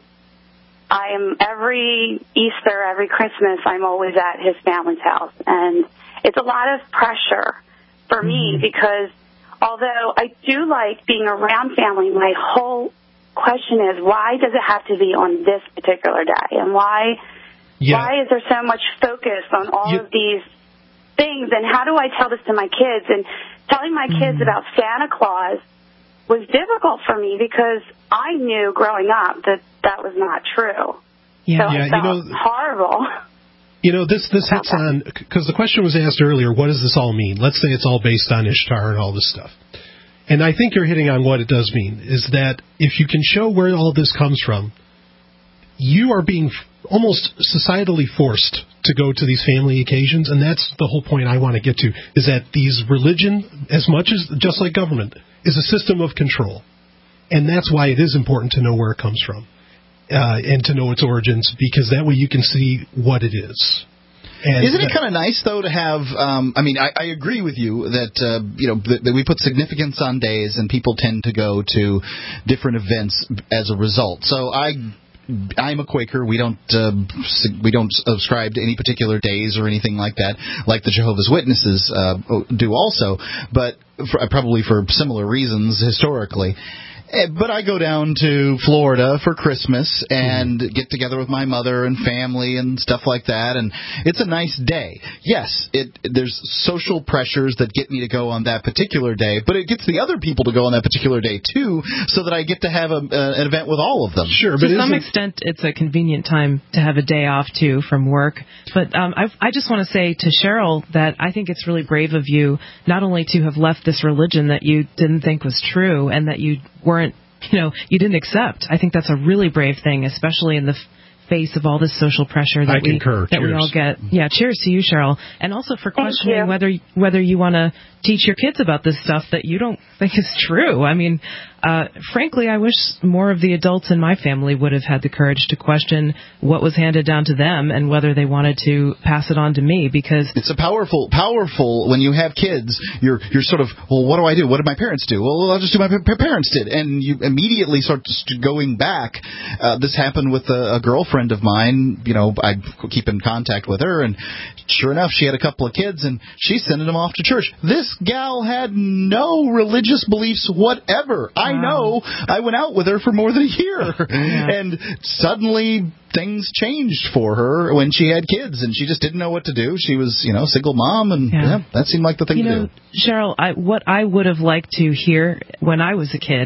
[SPEAKER 18] I am every Easter, every Christmas, I'm always at his family's house. And it's a lot of pressure for me because although I do like being around family, my whole question is, why does it have to be on this particular day? And why...
[SPEAKER 2] Yeah.
[SPEAKER 18] Why is there so much focus on all
[SPEAKER 2] you,
[SPEAKER 18] of these things? And how do I tell this to my kids? And telling my kids
[SPEAKER 2] mm.
[SPEAKER 18] about Santa Claus was difficult for me because I knew growing up that that was not true.
[SPEAKER 2] Yeah,
[SPEAKER 18] so
[SPEAKER 2] yeah
[SPEAKER 18] I felt
[SPEAKER 2] you know,
[SPEAKER 18] horrible.
[SPEAKER 2] You know, this this hits on, because the question was asked earlier, what does this all mean? Let's say it's all based on Ishtar and all this stuff. And I think you're hitting on what it does mean, is that if you can show where all this comes from, you are being almost societally forced to go to these family occasions, and that's the whole point I want to get to, is that these religion, as much as, just like government, is a system of control. And that's why it is important to know where it comes from, uh, and to know its origins, because that way you can see what it is. And
[SPEAKER 3] Isn't it kind of nice, though, to have, um, I mean, I, I agree with you that, uh, you know, that, that we put significance on days and people tend to go to different events as a result. So I... I'm a Quaker. We don't uh, we don't subscribe to any particular days or anything like that, like the Jehovah's Witnesses uh, do also, but for, probably for similar reasons historically. But I go down to Florida for Christmas and mm. get together with my mother and family and stuff like that, and it's a nice day. Yes, it there's social pressures that get me to go on that particular day, but it gets the other people to go on that particular day too, so that I get to have a, uh, an event with all of them.
[SPEAKER 2] Sure,
[SPEAKER 1] but to some extent, it's a convenient time to have a day off too from work. But um, I, I just want to say to Cheryl that I think it's really brave of you not only to have left this religion that you didn't think was true and that you weren't, you know, you didn't accept. I think that's a really brave thing, especially in the f- face of all this social pressure that
[SPEAKER 2] I
[SPEAKER 1] we
[SPEAKER 2] concur.
[SPEAKER 1] that
[SPEAKER 2] Cheers.
[SPEAKER 1] we all get. Yeah, cheers to you, Cheryl, and also for
[SPEAKER 18] Thank
[SPEAKER 1] questioning
[SPEAKER 18] you.
[SPEAKER 1] whether whether you want to teach your kids about this stuff that you don't think is true. I mean, uh, frankly, I wish more of the adults in my family would have had the courage to question what was handed down to them and whether they wanted to pass it on to me, because
[SPEAKER 3] it's a powerful, powerful, when you have kids, you're you're sort of, well, what do I do? What did my parents do? Well, I'll just do what my parents did. And you immediately start going back. Uh, this happened with a, a girlfriend of mine. You know, I keep in contact with her, and sure enough, she had a couple of kids, and she's sending them off to church. This gal had no religious beliefs whatever. I know. I went out with her for more than a year, yeah. and suddenly things changed for her when she had kids, and she just didn't know what to do. She was, you know, single mom, and yeah. Yeah, that seemed like the thing
[SPEAKER 1] you
[SPEAKER 3] to
[SPEAKER 1] know,
[SPEAKER 3] do.
[SPEAKER 1] Cheryl, I, what I would have liked to hear when I was a kid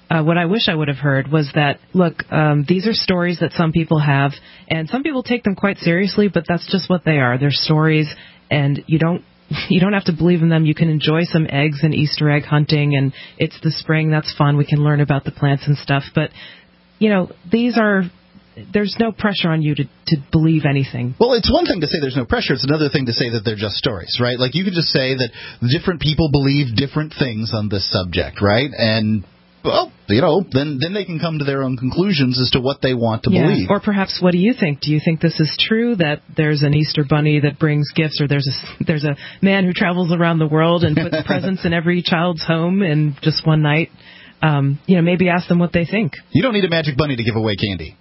[SPEAKER 1] Uh, what I wish I would have heard was that, look, um, these are stories that some people have, and some people take them quite seriously, but that's just what they are. They're stories, and you don't you don't have to believe in them. You can enjoy some eggs and Easter egg hunting, and it's the spring. That's fun. We can learn about the plants and stuff. But, you know, these are... There's no pressure on you to, to believe anything.
[SPEAKER 3] Well, it's one thing to say there's no pressure. It's another thing to say that they're just stories, right? Like, you could just say that different people believe different things on this subject, right? And... well, you know, then then they can come to their own conclusions as to what they want to
[SPEAKER 1] yeah.
[SPEAKER 3] believe.
[SPEAKER 1] Or perhaps, what do you think? Do you think this is true, that there's an Easter bunny that brings gifts, or there's a, there's a man who travels around the world and puts presents in every child's home in just one night? Um, you know, maybe ask them what they think.
[SPEAKER 3] You don't need a magic bunny to give away candy.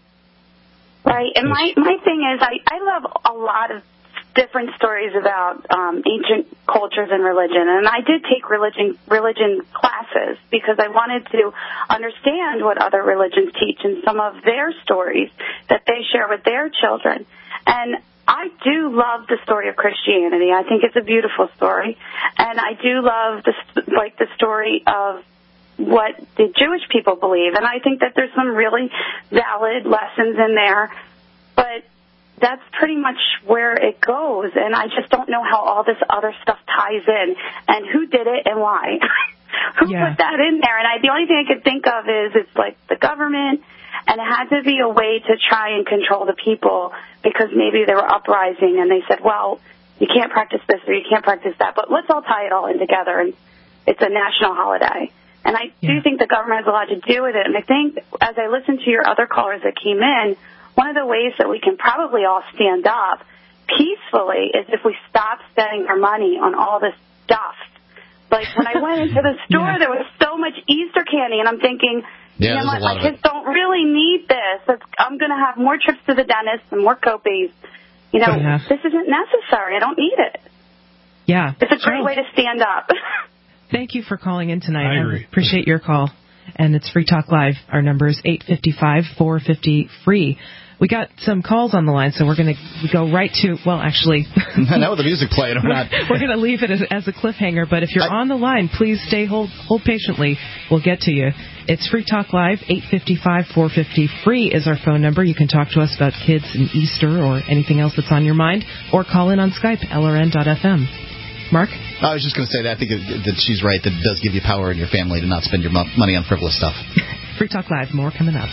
[SPEAKER 18] Right, and my, my thing is, I, I love a lot of different stories about um, ancient cultures and religion, and I did take religion religion classes because I wanted to understand what other religions teach and some of their stories that they share with their children. And I do love the story of Christianity. I think it's a beautiful story, and I do love the like the story of what the Jewish people believe, and I think that there's some really valid lessons in there, but that's pretty much where it goes, and I just don't know how all this other stuff ties in, and who did it and why. Who
[SPEAKER 1] yeah.
[SPEAKER 18] put that in there? And I, the only thing I could think of is it's like the government, and it had to be a way to try and control the people because maybe they were uprising, and they said, well, you can't practice this or you can't practice that, but let's all tie it all in together, and it's a national holiday. And I yeah. do think the government has a lot to do with it, and I think as I listen to your other callers that came in, one of the ways that we can probably all stand up peacefully is if we stop spending our money on all this stuff. Like, when I went into the store, yeah. there was so much Easter candy, and I'm thinking,
[SPEAKER 3] yeah,
[SPEAKER 18] you know what, my kids don't really need this. It's, I'm going to have more trips to the dentist and more copays. You know, yeah. this isn't necessary. I don't need it.
[SPEAKER 1] Yeah.
[SPEAKER 18] It's a great way to stand up.
[SPEAKER 1] Thank you for calling in tonight.
[SPEAKER 2] I agree.
[SPEAKER 1] I appreciate your call. And it's Free Talk Live. Our number is eight five five, four five zero, free. We got some calls on the line, so we're going to go right to, well, actually.
[SPEAKER 3] Now with the music playing, I'm not.
[SPEAKER 1] We're going to leave it as, as a cliffhanger, but if you're I, on the line, please stay, hold, hold patiently. We'll get to you. It's Free Talk Live, eight five five, four five zero, free is our phone number. You can talk to us about kids and Easter or anything else that's on your mind, or call in on Skype, L R N dot F M. Mark?
[SPEAKER 3] I was just going to say that. I think that she's right, that it does give you power in your family to not spend your money on frivolous stuff.
[SPEAKER 1] Free Talk Live, more coming up.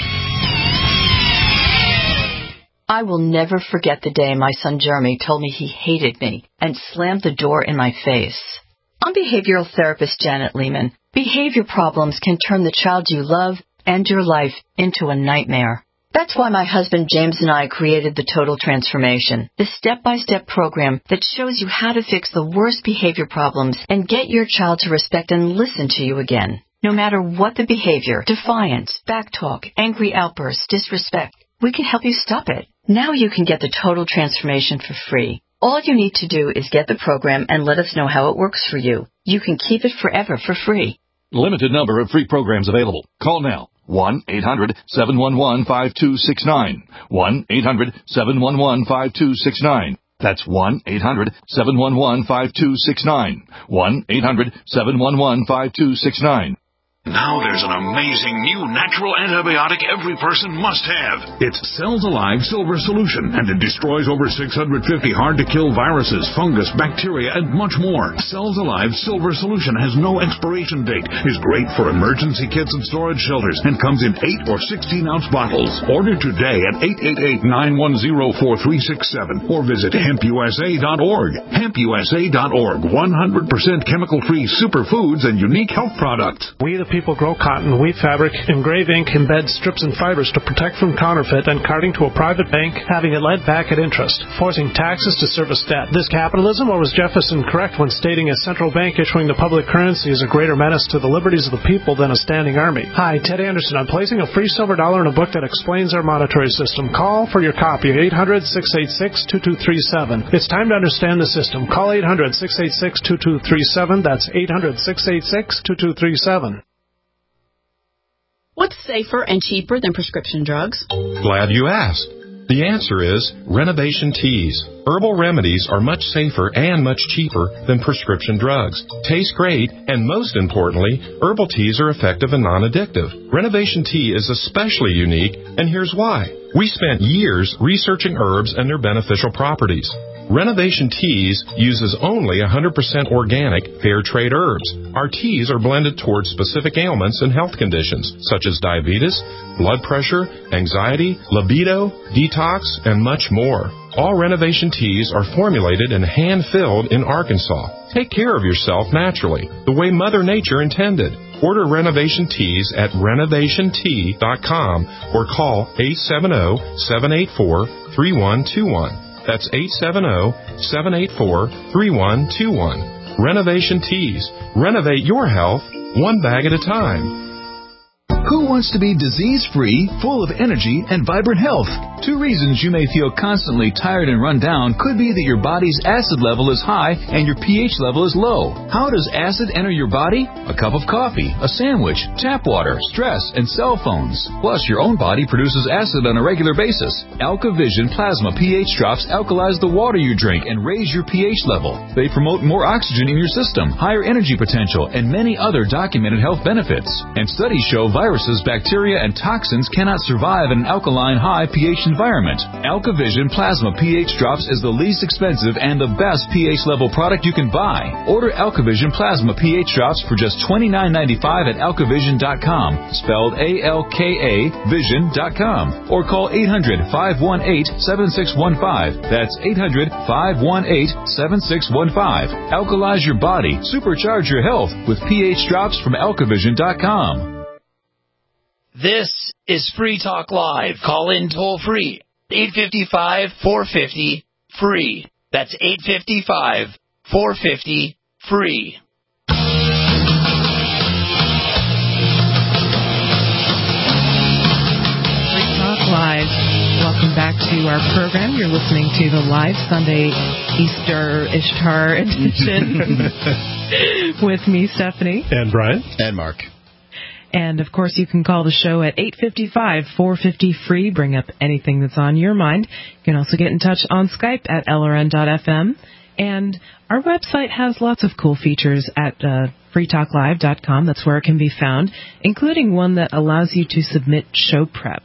[SPEAKER 19] I will never forget the day my son Jeremy told me he hated me and slammed the door in my face. I'm behavioral therapist Janet Lehman. Behavior problems can turn the child you love and your life into a nightmare. That's why my husband James and I created the Total Transformation, the step-by-step program that shows you how to fix the worst behavior problems and get your child to respect and listen to you again. No matter what the behavior, defiance, backtalk, angry outbursts, disrespect, we can help you stop it. Now you can get the Total Transformation for free. All you need to do is get the program and let us know how it works for you. You can keep it forever for free.
[SPEAKER 15] Limited number of free programs available. Call now. one eight hundred seven one one five two six nine. one eight hundred seven one one five two six nine. That's one eight hundred seven one one five two six nine. one eight hundred seven one one five two six nine.
[SPEAKER 20] Now there's an amazing new natural antibiotic every person must have. It's Cells Alive Silver Solution, and it destroys over six hundred fifty hard-to-kill viruses, fungus, bacteria, and much more. Cells Alive Silver Solution has no expiration date, is great for emergency kits and storage shelters, and comes in eight or sixteen-ounce bottles. Order today at eight eight eight, nine one zero, four three six seven or visit hemp U S A dot org. hemp U S A dot org, one hundred percent chemical-free superfoods and unique health products.
[SPEAKER 21] We the people grow cotton, weave fabric, engrave ink, embed strips and fibers to protect from counterfeit, and carting to a private bank, having it lent back at interest, forcing taxes to service debt. This capitalism, or was Jefferson correct when stating a central bank issuing the public currency is a greater menace to the liberties of the people than a standing army? Hi, Ted Anderson. I'm placing a free silver dollar in a book that explains our monetary system. Call for your copy at eight hundred, six eight six, two two three seven. It's time to understand the system. Call eight hundred, six eight six, two two three seven. That's eight hundred, six eight six, two two three seven.
[SPEAKER 22] What's safer and cheaper than prescription drugs?
[SPEAKER 23] Glad you asked.
[SPEAKER 4] The answer is Renovation Teas. Herbal remedies are much safer and much cheaper than prescription drugs. Taste great, and most importantly, herbal teas are effective and non-addictive. Renovation Tea is especially unique, and here's why. We spent years researching herbs and their beneficial properties. Renovation Teas uses only one hundred percent organic, fair trade herbs. Our teas are blended towards specific ailments and health conditions, such as diabetes, blood pressure, anxiety, libido, detox, and much more. All Renovation Teas are formulated and hand-filled in Arkansas. Take care of yourself naturally, the way Mother Nature intended. Order Renovation Teas at renovation tea dot com or call eight seven zero, seven eight four, three one two one. That's eight seven zero, seven eight four, three one two one. Renovation Teas. Renovate your health one bag at a time.
[SPEAKER 22] Who wants to be disease-free, full of energy, and vibrant health? Two reasons you may feel constantly tired and run down could be that your body's acid level is high and your pH level is low. How does acid enter your body? A cup of coffee, a sandwich, tap water, stress, and cell phones. Plus, your own body produces acid on a regular basis. AlkaVision Plasma pH drops alkalize the water you drink and raise your pH level. They promote more oxygen in your system, higher energy potential, and many other documented health benefits. And studies show viruses, bacteria, and toxins cannot survive in an alkaline high pH environment. AlkaVision Plasma pH Drops is the least expensive and the best pH level product you can buy. Order AlkaVision Plasma pH Drops for just twenty-nine ninety-five at alkavision dot com, spelled A L K A vision dot com, or call eight hundred, five one eight, seven six one five. That's eight hundred, five one eight, seven six one five. Alkalize your body, supercharge your health with pH Drops from alkavision dot com.
[SPEAKER 10] This is Free Talk Live. Call in toll free. eight five five, four five zero, free. That's eight five five, four five zero, free.
[SPEAKER 1] Free Talk Live. Welcome back to our program. You're listening to the live Sunday Easter Ishtar edition with me, Stephanie.
[SPEAKER 2] And Brian.
[SPEAKER 3] And Mark.
[SPEAKER 1] And, of course, you can call the show at eight five five, four five zero, free. Bring up anything that's on your mind. You can also get in touch on Skype at L R N dot F M. And our website has lots of cool features at uh, free talk live dot com. That's where it can be found, including one that allows you to submit show prep.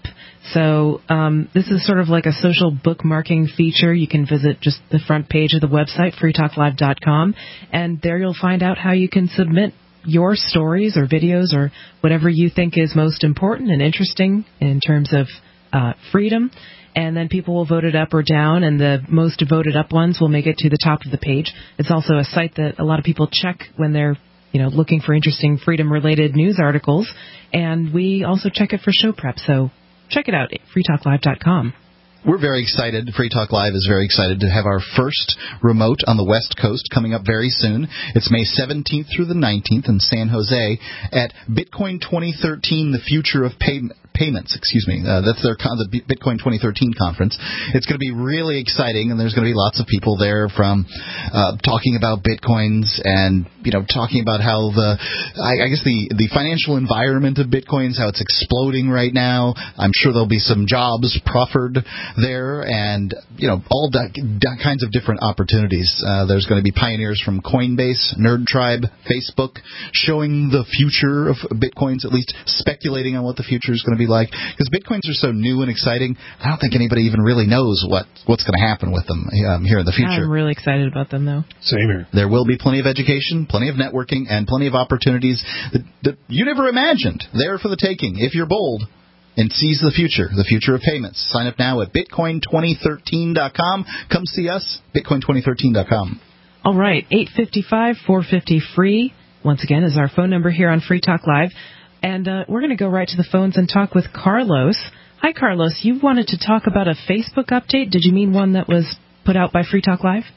[SPEAKER 1] So um, this is sort of like a social bookmarking feature. You can visit just the front page of the website, free talk live dot com, and there you'll find out how you can submit your stories or videos or whatever you think is most important and interesting in terms of uh, freedom. And then people will vote it up or down, and the most voted up ones will make it to the top of the page. It's also a site that a lot of people check when they're, you know, looking for interesting freedom-related news articles. And we also check it for show prep. So check it out at free talk live dot com.
[SPEAKER 3] We're very excited. Free Talk Live is very excited to have our first remote on the West Coast coming up very soon. It's May seventeenth through the nineteenth in San Jose at Bitcoin twenty thirteen, the Future of Payment. Payments, excuse me. Uh, that's their con- the Bitcoin twenty thirteen conference. It's going to be really exciting, and there's going to be lots of people there from uh, talking about Bitcoins and, you know, talking about how the, I, I guess the, the financial environment of Bitcoins, how it's exploding right now. I'm sure there'll be some jobs proffered there, and, you know, all da- da- kinds of different opportunities. Uh, there's going to be pioneers from Coinbase, Nerd Tribe, Facebook, showing the future of Bitcoins, at least speculating on what the future is going to be like, because Bitcoins are so new and exciting. I don't think anybody even really knows what, what's going to happen with them um, here in the future.
[SPEAKER 1] I'm really excited about them, though.
[SPEAKER 2] Same here.
[SPEAKER 3] There will be plenty of education, plenty of networking, and plenty of opportunities that, that you never imagined. There for the taking, if you're bold and seize the future, the future of payments. Sign up now at bitcoin twenty thirteen dot com. Come see us, bitcoin twenty thirteen dot com.
[SPEAKER 1] All right, eight five five, four five zero, free, once again, is our phone number here on Free Talk Live. And uh, we're going to go right to the phones and talk with Carlos. Hi, Carlos. You wanted to talk about a Facebook update. Did you mean one that was put out by Free Talk Live?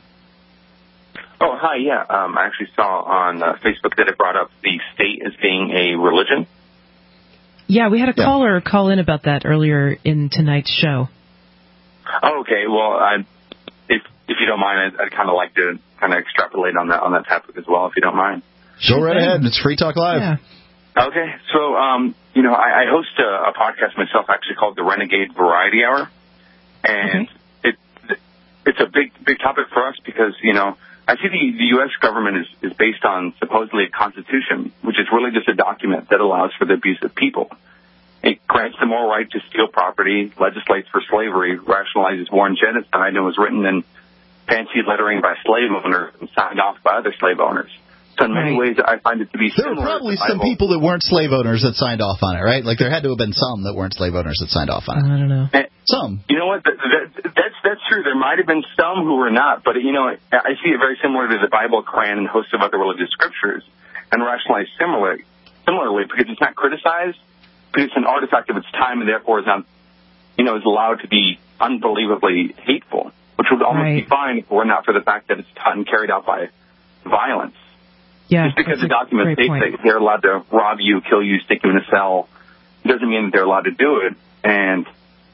[SPEAKER 23] Oh, hi, yeah. Um, I actually saw on uh, Facebook that it brought up the state as being a religion.
[SPEAKER 1] Yeah, we had a
[SPEAKER 23] Yeah.
[SPEAKER 1] caller call in about that earlier in tonight's show.
[SPEAKER 23] Oh, okay. Well, I, if if you don't mind, I'd, I'd kind of like to kind of extrapolate on that on that topic as well, if you don't mind.
[SPEAKER 3] Go right ahead. It's Free Talk Live.
[SPEAKER 1] Yeah.
[SPEAKER 23] Okay, so, um, you know, I, I host a, a podcast myself actually called the Renegade Variety Hour, And it it's a big big topic for us because, you know, I see the, the U S government is, is based on supposedly a constitution, which is really just a document that allows for the abuse of people. It grants the moral right to steal property, legislates for slavery, rationalizes war and genocide, and was written in fancy lettering by slave owners and signed off by other slave owners. So in many ways, I find it to be
[SPEAKER 3] There
[SPEAKER 23] similar.
[SPEAKER 3] were probably
[SPEAKER 23] to the
[SPEAKER 3] some
[SPEAKER 23] Bible.
[SPEAKER 3] people that weren't slave owners that signed off on it, right? Like, there had to have been some that weren't slave owners that signed off on it.
[SPEAKER 1] I don't know.
[SPEAKER 23] And,
[SPEAKER 3] some.
[SPEAKER 23] You know what? That, that, that's that's true. There might have been some who were not, but, you know, I see it very similar to the Bible, Quran, and a host of other religious scriptures, and rationalized similarly, similarly because it's not criticized, but it's an artifact of its time, and therefore is not, you know, is allowed to be unbelievably hateful, which would almost
[SPEAKER 1] Right.
[SPEAKER 23] be fine if it were not for the fact that it's taught and carried out by violence.
[SPEAKER 1] Yeah,
[SPEAKER 23] Just because
[SPEAKER 1] that's
[SPEAKER 23] the
[SPEAKER 1] a
[SPEAKER 23] document
[SPEAKER 1] great
[SPEAKER 23] states
[SPEAKER 1] point.
[SPEAKER 23] that they're allowed to rob you, kill you, stick you in a cell, doesn't mean that they're allowed to do it. And,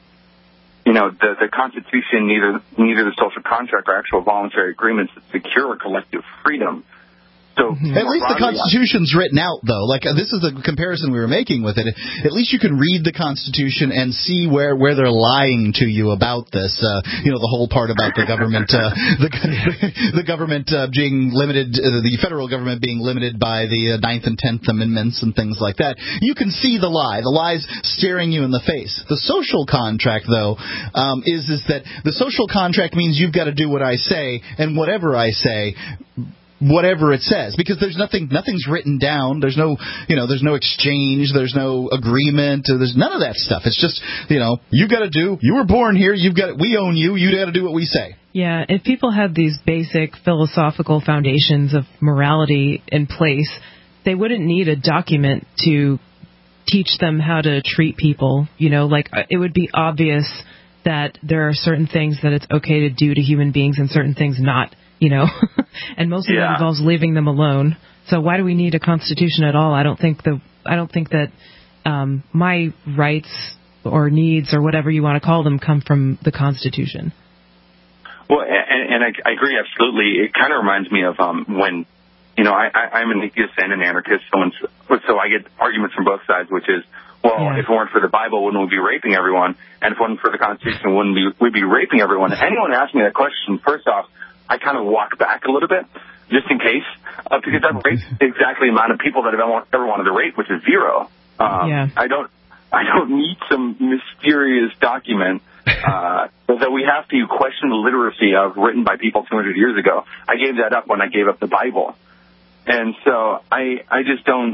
[SPEAKER 23] you know, the, the Constitution, neither neither the social contract or actual voluntary agreements that secure collective freedom. So
[SPEAKER 3] At least the Constitution's written out, though. Like, uh, this is the comparison we were making with it. At least you can read the Constitution and see where, where they're lying to you about this. Uh, you know, the whole part about the government, uh, the, the government uh, being limited, uh, the federal government being limited by the uh, Ninth and Tenth Amendments and things like that. You can see the lie. The lie's staring you in the face. The social contract, though, um, is is that the social contract means you've got to do what I say, and whatever I say, whatever it says, because there's nothing, nothing's written down. There's no, you know, there's no exchange. There's no agreement. There's none of that stuff. It's just, you know, you got to do. You were born here. You've got. We own you. You got to do what we say.
[SPEAKER 1] Yeah, if people had these basic philosophical foundations of morality in place, they wouldn't need a document to teach them how to treat people. You know, like, it would be obvious that there are certain things that it's okay to do to human beings and certain things not. You know, and most of
[SPEAKER 23] Yeah.
[SPEAKER 1] it involves leaving them alone. So why do we need a constitution at all? I don't think the I don't think that um, my rights or needs or whatever you want to call them come from the Constitution.
[SPEAKER 23] Well, and, and I, I agree absolutely. It kind of reminds me of um, when, you know, I, I, I'm an atheist and an anarchist, so, when, so I get arguments from both sides, which is, well,
[SPEAKER 1] Yeah.
[SPEAKER 23] if it weren't for the Bible, wouldn't we be raping everyone? And if it weren't for the Constitution, wouldn't we, we'd be raping everyone? Anyone ask me that question, first off, I kind of walk back a little bit, just in case, uh, because I've raped exactly the amount of people that I've ever, ever wanted to rape, which is zero. Um,
[SPEAKER 1] Yeah.
[SPEAKER 23] I don't, I don't need some mysterious document uh, that we have to question the literacy of, written by people two hundred years ago. I gave that up when I gave up the Bible, and so I, I just don't.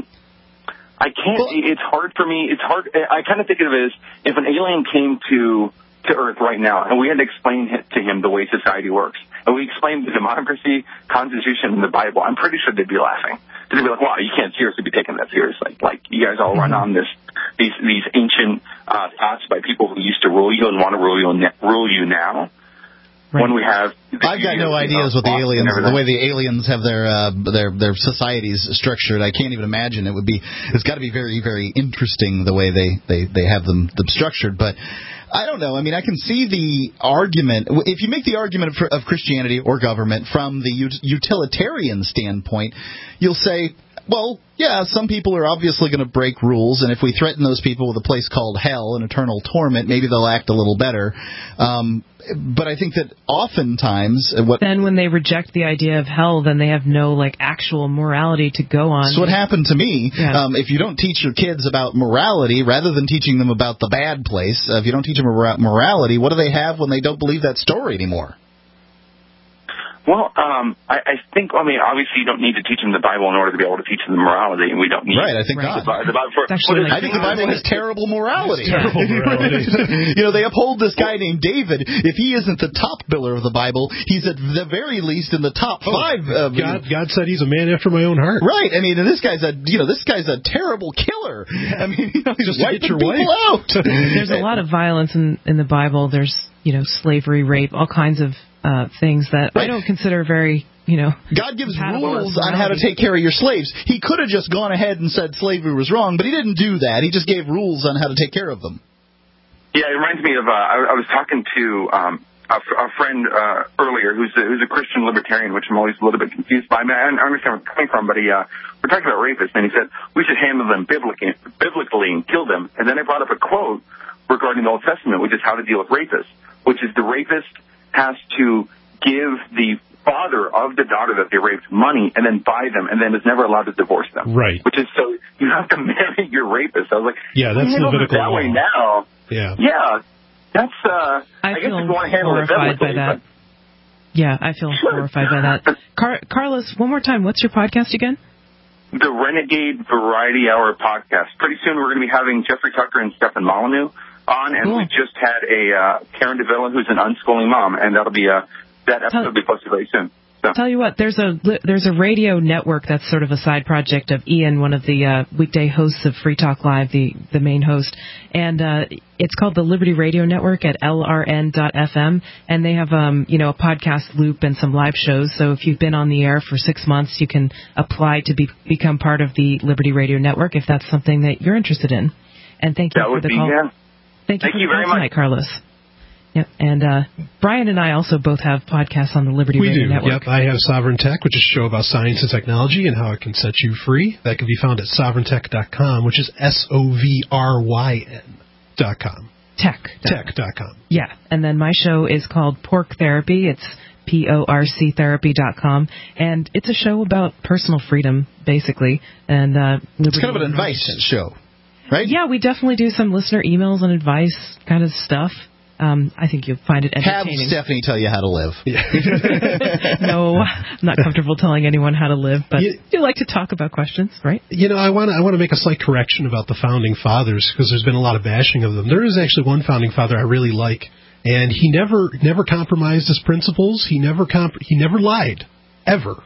[SPEAKER 23] I can't. It's hard for me. It's hard. I kind of think of it as if an alien came to to Earth right now, and we had to explain to him the way society works, and we explained the democracy, Constitution, and the Bible, I'm pretty sure they'd be laughing. They'd be like, "Wow, you can't seriously be taking that seriously. Like, you guys all run on this these these ancient uh, thoughts by people who used to rule you and want to rule you rule you now."
[SPEAKER 1] Right.
[SPEAKER 23] When we have,
[SPEAKER 3] I've got no ideas what the aliens, the way the aliens have their uh, their their societies structured. I can't even imagine. It would be, it's got to be very very interesting the way they they they have them them structured. But I don't know. I mean, I can see the argument. If you make the argument of, of Christianity or government from the ut- utilitarian standpoint, you'll say, well, yeah, some people are obviously going to break rules, and if we threaten those people with a place called hell and eternal torment, maybe they'll act a little better. Um, but I think that oftentimes what
[SPEAKER 1] Then when they reject the idea of hell, then they have no, like, actual morality to go on.
[SPEAKER 3] So what happened to me,
[SPEAKER 1] Yeah.
[SPEAKER 3] um, if you don't teach your kids about morality, rather than teaching them about the bad place, uh, if you don't teach them about morality, what do they have when they don't believe that story anymore?
[SPEAKER 23] Well, um, I, I think, I mean, obviously you don't need to teach them the Bible in order to be able to teach them the morality, and we don't need
[SPEAKER 3] Right, I think
[SPEAKER 23] the,
[SPEAKER 3] not.
[SPEAKER 23] Bi- the Bible. For,
[SPEAKER 1] Actually,
[SPEAKER 23] for
[SPEAKER 3] I think the Bible has terrible morality.
[SPEAKER 11] Terrible morality.
[SPEAKER 3] You know, they uphold this guy named David. If he isn't the top biller of the Bible, he's at the very least in the top
[SPEAKER 2] Oh,
[SPEAKER 3] five. Uh,
[SPEAKER 2] God, God said he's a man after my own heart.
[SPEAKER 3] Right. I mean, and this guy's a, you know, this guy's a terrible killer. I mean, you know, he's
[SPEAKER 2] Just to
[SPEAKER 3] wiping
[SPEAKER 2] get your
[SPEAKER 3] people
[SPEAKER 2] wife.
[SPEAKER 3] out.
[SPEAKER 1] There's a lot of violence in, in the Bible. There's, you know, slavery, rape, all kinds of uh, things that I don't consider very, you know.
[SPEAKER 3] God gives
[SPEAKER 1] compatible with
[SPEAKER 3] rules on how to
[SPEAKER 1] morality.
[SPEAKER 3] take care of your slaves. He could have just gone ahead and said slavery was wrong, but he didn't do that. He just gave rules on how to take care of them.
[SPEAKER 23] Yeah, it reminds me of, uh, I, I was talking to um, a, a friend uh, earlier who's a, who's a Christian libertarian, which I'm always a little bit confused by. I, mean, I understand where it's coming from, but he, uh, we're talking about rapists, and he said, we should handle them biblically, biblically and kill them. And then I brought up a quote regarding the Old Testament, which is how to deal with rapists. which is the rapist has to give the father of the daughter that they raped money and then buy them and then is never allowed to divorce them.
[SPEAKER 2] Right.
[SPEAKER 23] Which is so you have to marry your rapist. I was like,
[SPEAKER 2] yeah, that's Levitical
[SPEAKER 23] that
[SPEAKER 2] law.
[SPEAKER 23] way now.
[SPEAKER 2] Yeah.
[SPEAKER 23] Yeah. That's, uh,
[SPEAKER 1] I,
[SPEAKER 23] I guess
[SPEAKER 1] feel
[SPEAKER 23] if you want to handle it
[SPEAKER 1] horrified by
[SPEAKER 23] biblically,
[SPEAKER 1] that. Yeah, I feel horrified by that. Car- Carlos, one more time, what's your podcast again?
[SPEAKER 23] The Renegade Variety Hour podcast. Pretty soon we're going to be having Jeffrey Tucker and Stephen Molyneux on, and cool. we just had a uh, Karen DeVilla, who's an unschooling mom, and that'll be a that episode will be posted very soon. So.
[SPEAKER 1] Tell you what, there's a there's a radio network that's sort of a side project of Ian, one of the uh, weekday hosts of Free Talk Live, the the main host, and uh, it's called the Liberty Radio Network at L R N dot F M, and they have um you know a podcast loop and some live shows. So if you've been on the air for six months, you can apply to be become part of the Liberty Radio Network if that's something that you're interested in. And thank you
[SPEAKER 23] that
[SPEAKER 1] for
[SPEAKER 23] would
[SPEAKER 1] the
[SPEAKER 23] be,
[SPEAKER 1] call.
[SPEAKER 23] Yeah.
[SPEAKER 1] Thank you
[SPEAKER 23] thank
[SPEAKER 1] for
[SPEAKER 23] you
[SPEAKER 1] the
[SPEAKER 23] very
[SPEAKER 1] call tonight,
[SPEAKER 23] much.
[SPEAKER 1] Carlos. Yep, and uh, Brian and I also both have podcasts on the Liberty
[SPEAKER 2] we
[SPEAKER 1] Radio
[SPEAKER 2] do.
[SPEAKER 1] Network.
[SPEAKER 2] Yep, I have Sovereign Tech, which is a show about science and technology and how it can set you free. That can be found at sovereign tech dot com, which is S O V R Y N dot com.
[SPEAKER 1] Tech.
[SPEAKER 2] Tech dot com.
[SPEAKER 1] Yeah, and then my show is called Pork Therapy. It's P O R C therapy dot com, and it's a show about personal freedom, basically. And uh,
[SPEAKER 3] it's kind of an advice show, right?
[SPEAKER 1] Yeah, we definitely do some listener emails and advice kind of stuff. Um, I think you'll find it entertaining.
[SPEAKER 3] Have Stephanie tell you how to live.
[SPEAKER 1] No, I'm not comfortable telling anyone how to live, but you, you like to talk about questions, right?
[SPEAKER 2] You know, I want to I want to make a slight correction about the founding fathers because there's been a lot of bashing of them. There is actually one founding father I really like, and he never never compromised his principles. He never comp- he never lied, ever.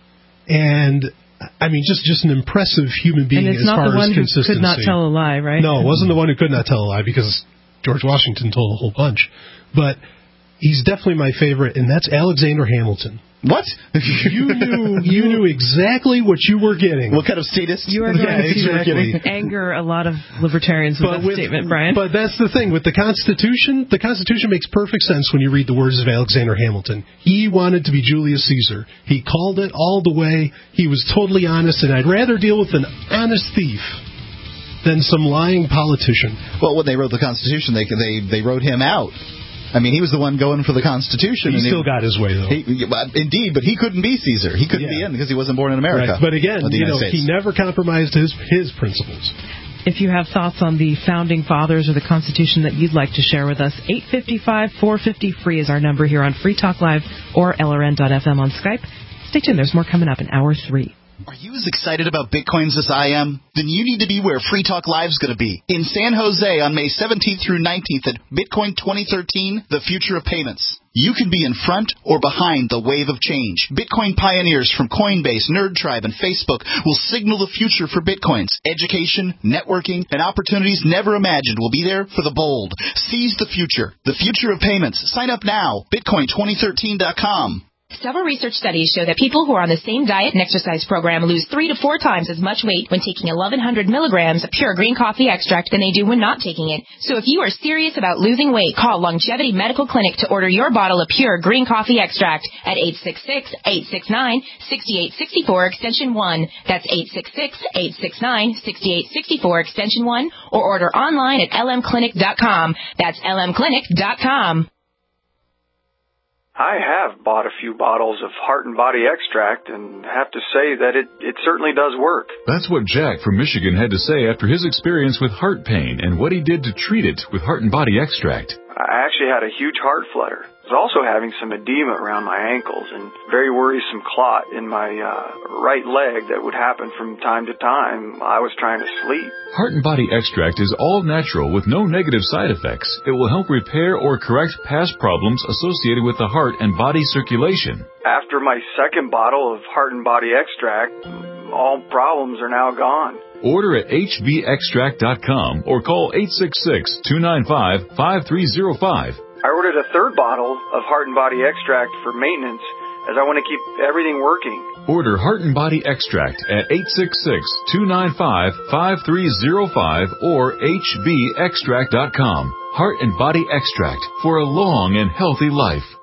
[SPEAKER 2] And I mean, just, just an impressive human being
[SPEAKER 1] and it's
[SPEAKER 2] as
[SPEAKER 1] not
[SPEAKER 2] far
[SPEAKER 1] the one
[SPEAKER 2] as consistency.
[SPEAKER 1] Who could not tell a lie, right?
[SPEAKER 2] No, it wasn't the one who could not tell a lie because George Washington told a whole bunch. But he's definitely my favorite, and that's Alexander Hamilton.
[SPEAKER 3] What?
[SPEAKER 2] You knew you knew exactly what you were getting.
[SPEAKER 3] What kind of statist?
[SPEAKER 1] You are going
[SPEAKER 2] yeah,
[SPEAKER 1] to
[SPEAKER 2] exactly.
[SPEAKER 1] anger a lot of libertarians with
[SPEAKER 2] but
[SPEAKER 1] that
[SPEAKER 2] with,
[SPEAKER 1] statement, Brian.
[SPEAKER 2] But that's the thing. With the Constitution, the Constitution makes perfect sense when you read the words of Alexander Hamilton. He wanted to be Julius Caesar. He called it all the way. He was totally honest, and I'd rather deal with an honest thief than some lying politician.
[SPEAKER 3] Well, when they wrote the Constitution, they they they wrote him out. I mean, he was the one going for the Constitution.
[SPEAKER 2] He
[SPEAKER 3] and
[SPEAKER 2] still he, got his way, though.
[SPEAKER 3] He, indeed, but he couldn't be Caesar. He couldn't
[SPEAKER 2] yeah.
[SPEAKER 3] be in because he wasn't born in America.
[SPEAKER 2] Right. But again, you know,
[SPEAKER 3] States.
[SPEAKER 2] he never compromised his his principles.
[SPEAKER 1] If you have thoughts on the Founding Fathers or the Constitution that you'd like to share with us, eight five five, four five zero, free is our number here on Free Talk Live or L R N dot F M on Skype. Stay tuned. There's more coming up in hour three.
[SPEAKER 3] Are you as excited about Bitcoins as I am? Then you need to be where Free Talk Live's going to be. In San Jose on May seventeenth through nineteenth at Bitcoin twenty thirteen, The Future of Payments. You can be in front or behind the wave of change. Bitcoin pioneers from Coinbase, NerdTribe, and Facebook will signal the future for Bitcoins. Education, networking, and opportunities never imagined will be there for the bold. Seize the future. The Future of Payments. Sign up now. Bitcoin twenty thirteen dot com.
[SPEAKER 5] Several research studies show that people who are on the same diet and exercise program lose three to four times as much weight when taking eleven hundred milligrams of pure green coffee extract than they do when not taking it. So if you are serious about losing weight, call Longevity Medical Clinic to order your bottle of pure green coffee extract at eight six six, eight six nine, six eight six four extension one. That's eight six six, eight six nine, six eight six four extension one, or order online at L M clinic dot com. That's L M clinic dot com.
[SPEAKER 6] I have bought a few bottles of Heart and Body Extract and have to say that it, it certainly does work.
[SPEAKER 13] That's what Jack from Michigan had to say after his experience with heart pain and what he did to treat it with Heart and Body Extract.
[SPEAKER 6] I actually had a huge heart flutter. I was also having some edema around my ankles and very worrisome clot in my uh, right leg that would happen from time to time. I was trying to sleep.
[SPEAKER 13] Heart and Body Extract is all natural with no negative side effects. It will help repair or correct past problems associated with the heart and body circulation.
[SPEAKER 6] After my second bottle of Heart and Body Extract, all problems are now gone.
[SPEAKER 13] Order at H B extract dot com or call eight six six, two nine five, five three zero five.
[SPEAKER 6] I ordered a third bottle of Heart and Body Extract for maintenance as I want to keep everything working.
[SPEAKER 13] Order Heart and Body Extract at eight six six, two nine five, five three zero five or H B extract dot com. Heart and Body Extract for a long and healthy life.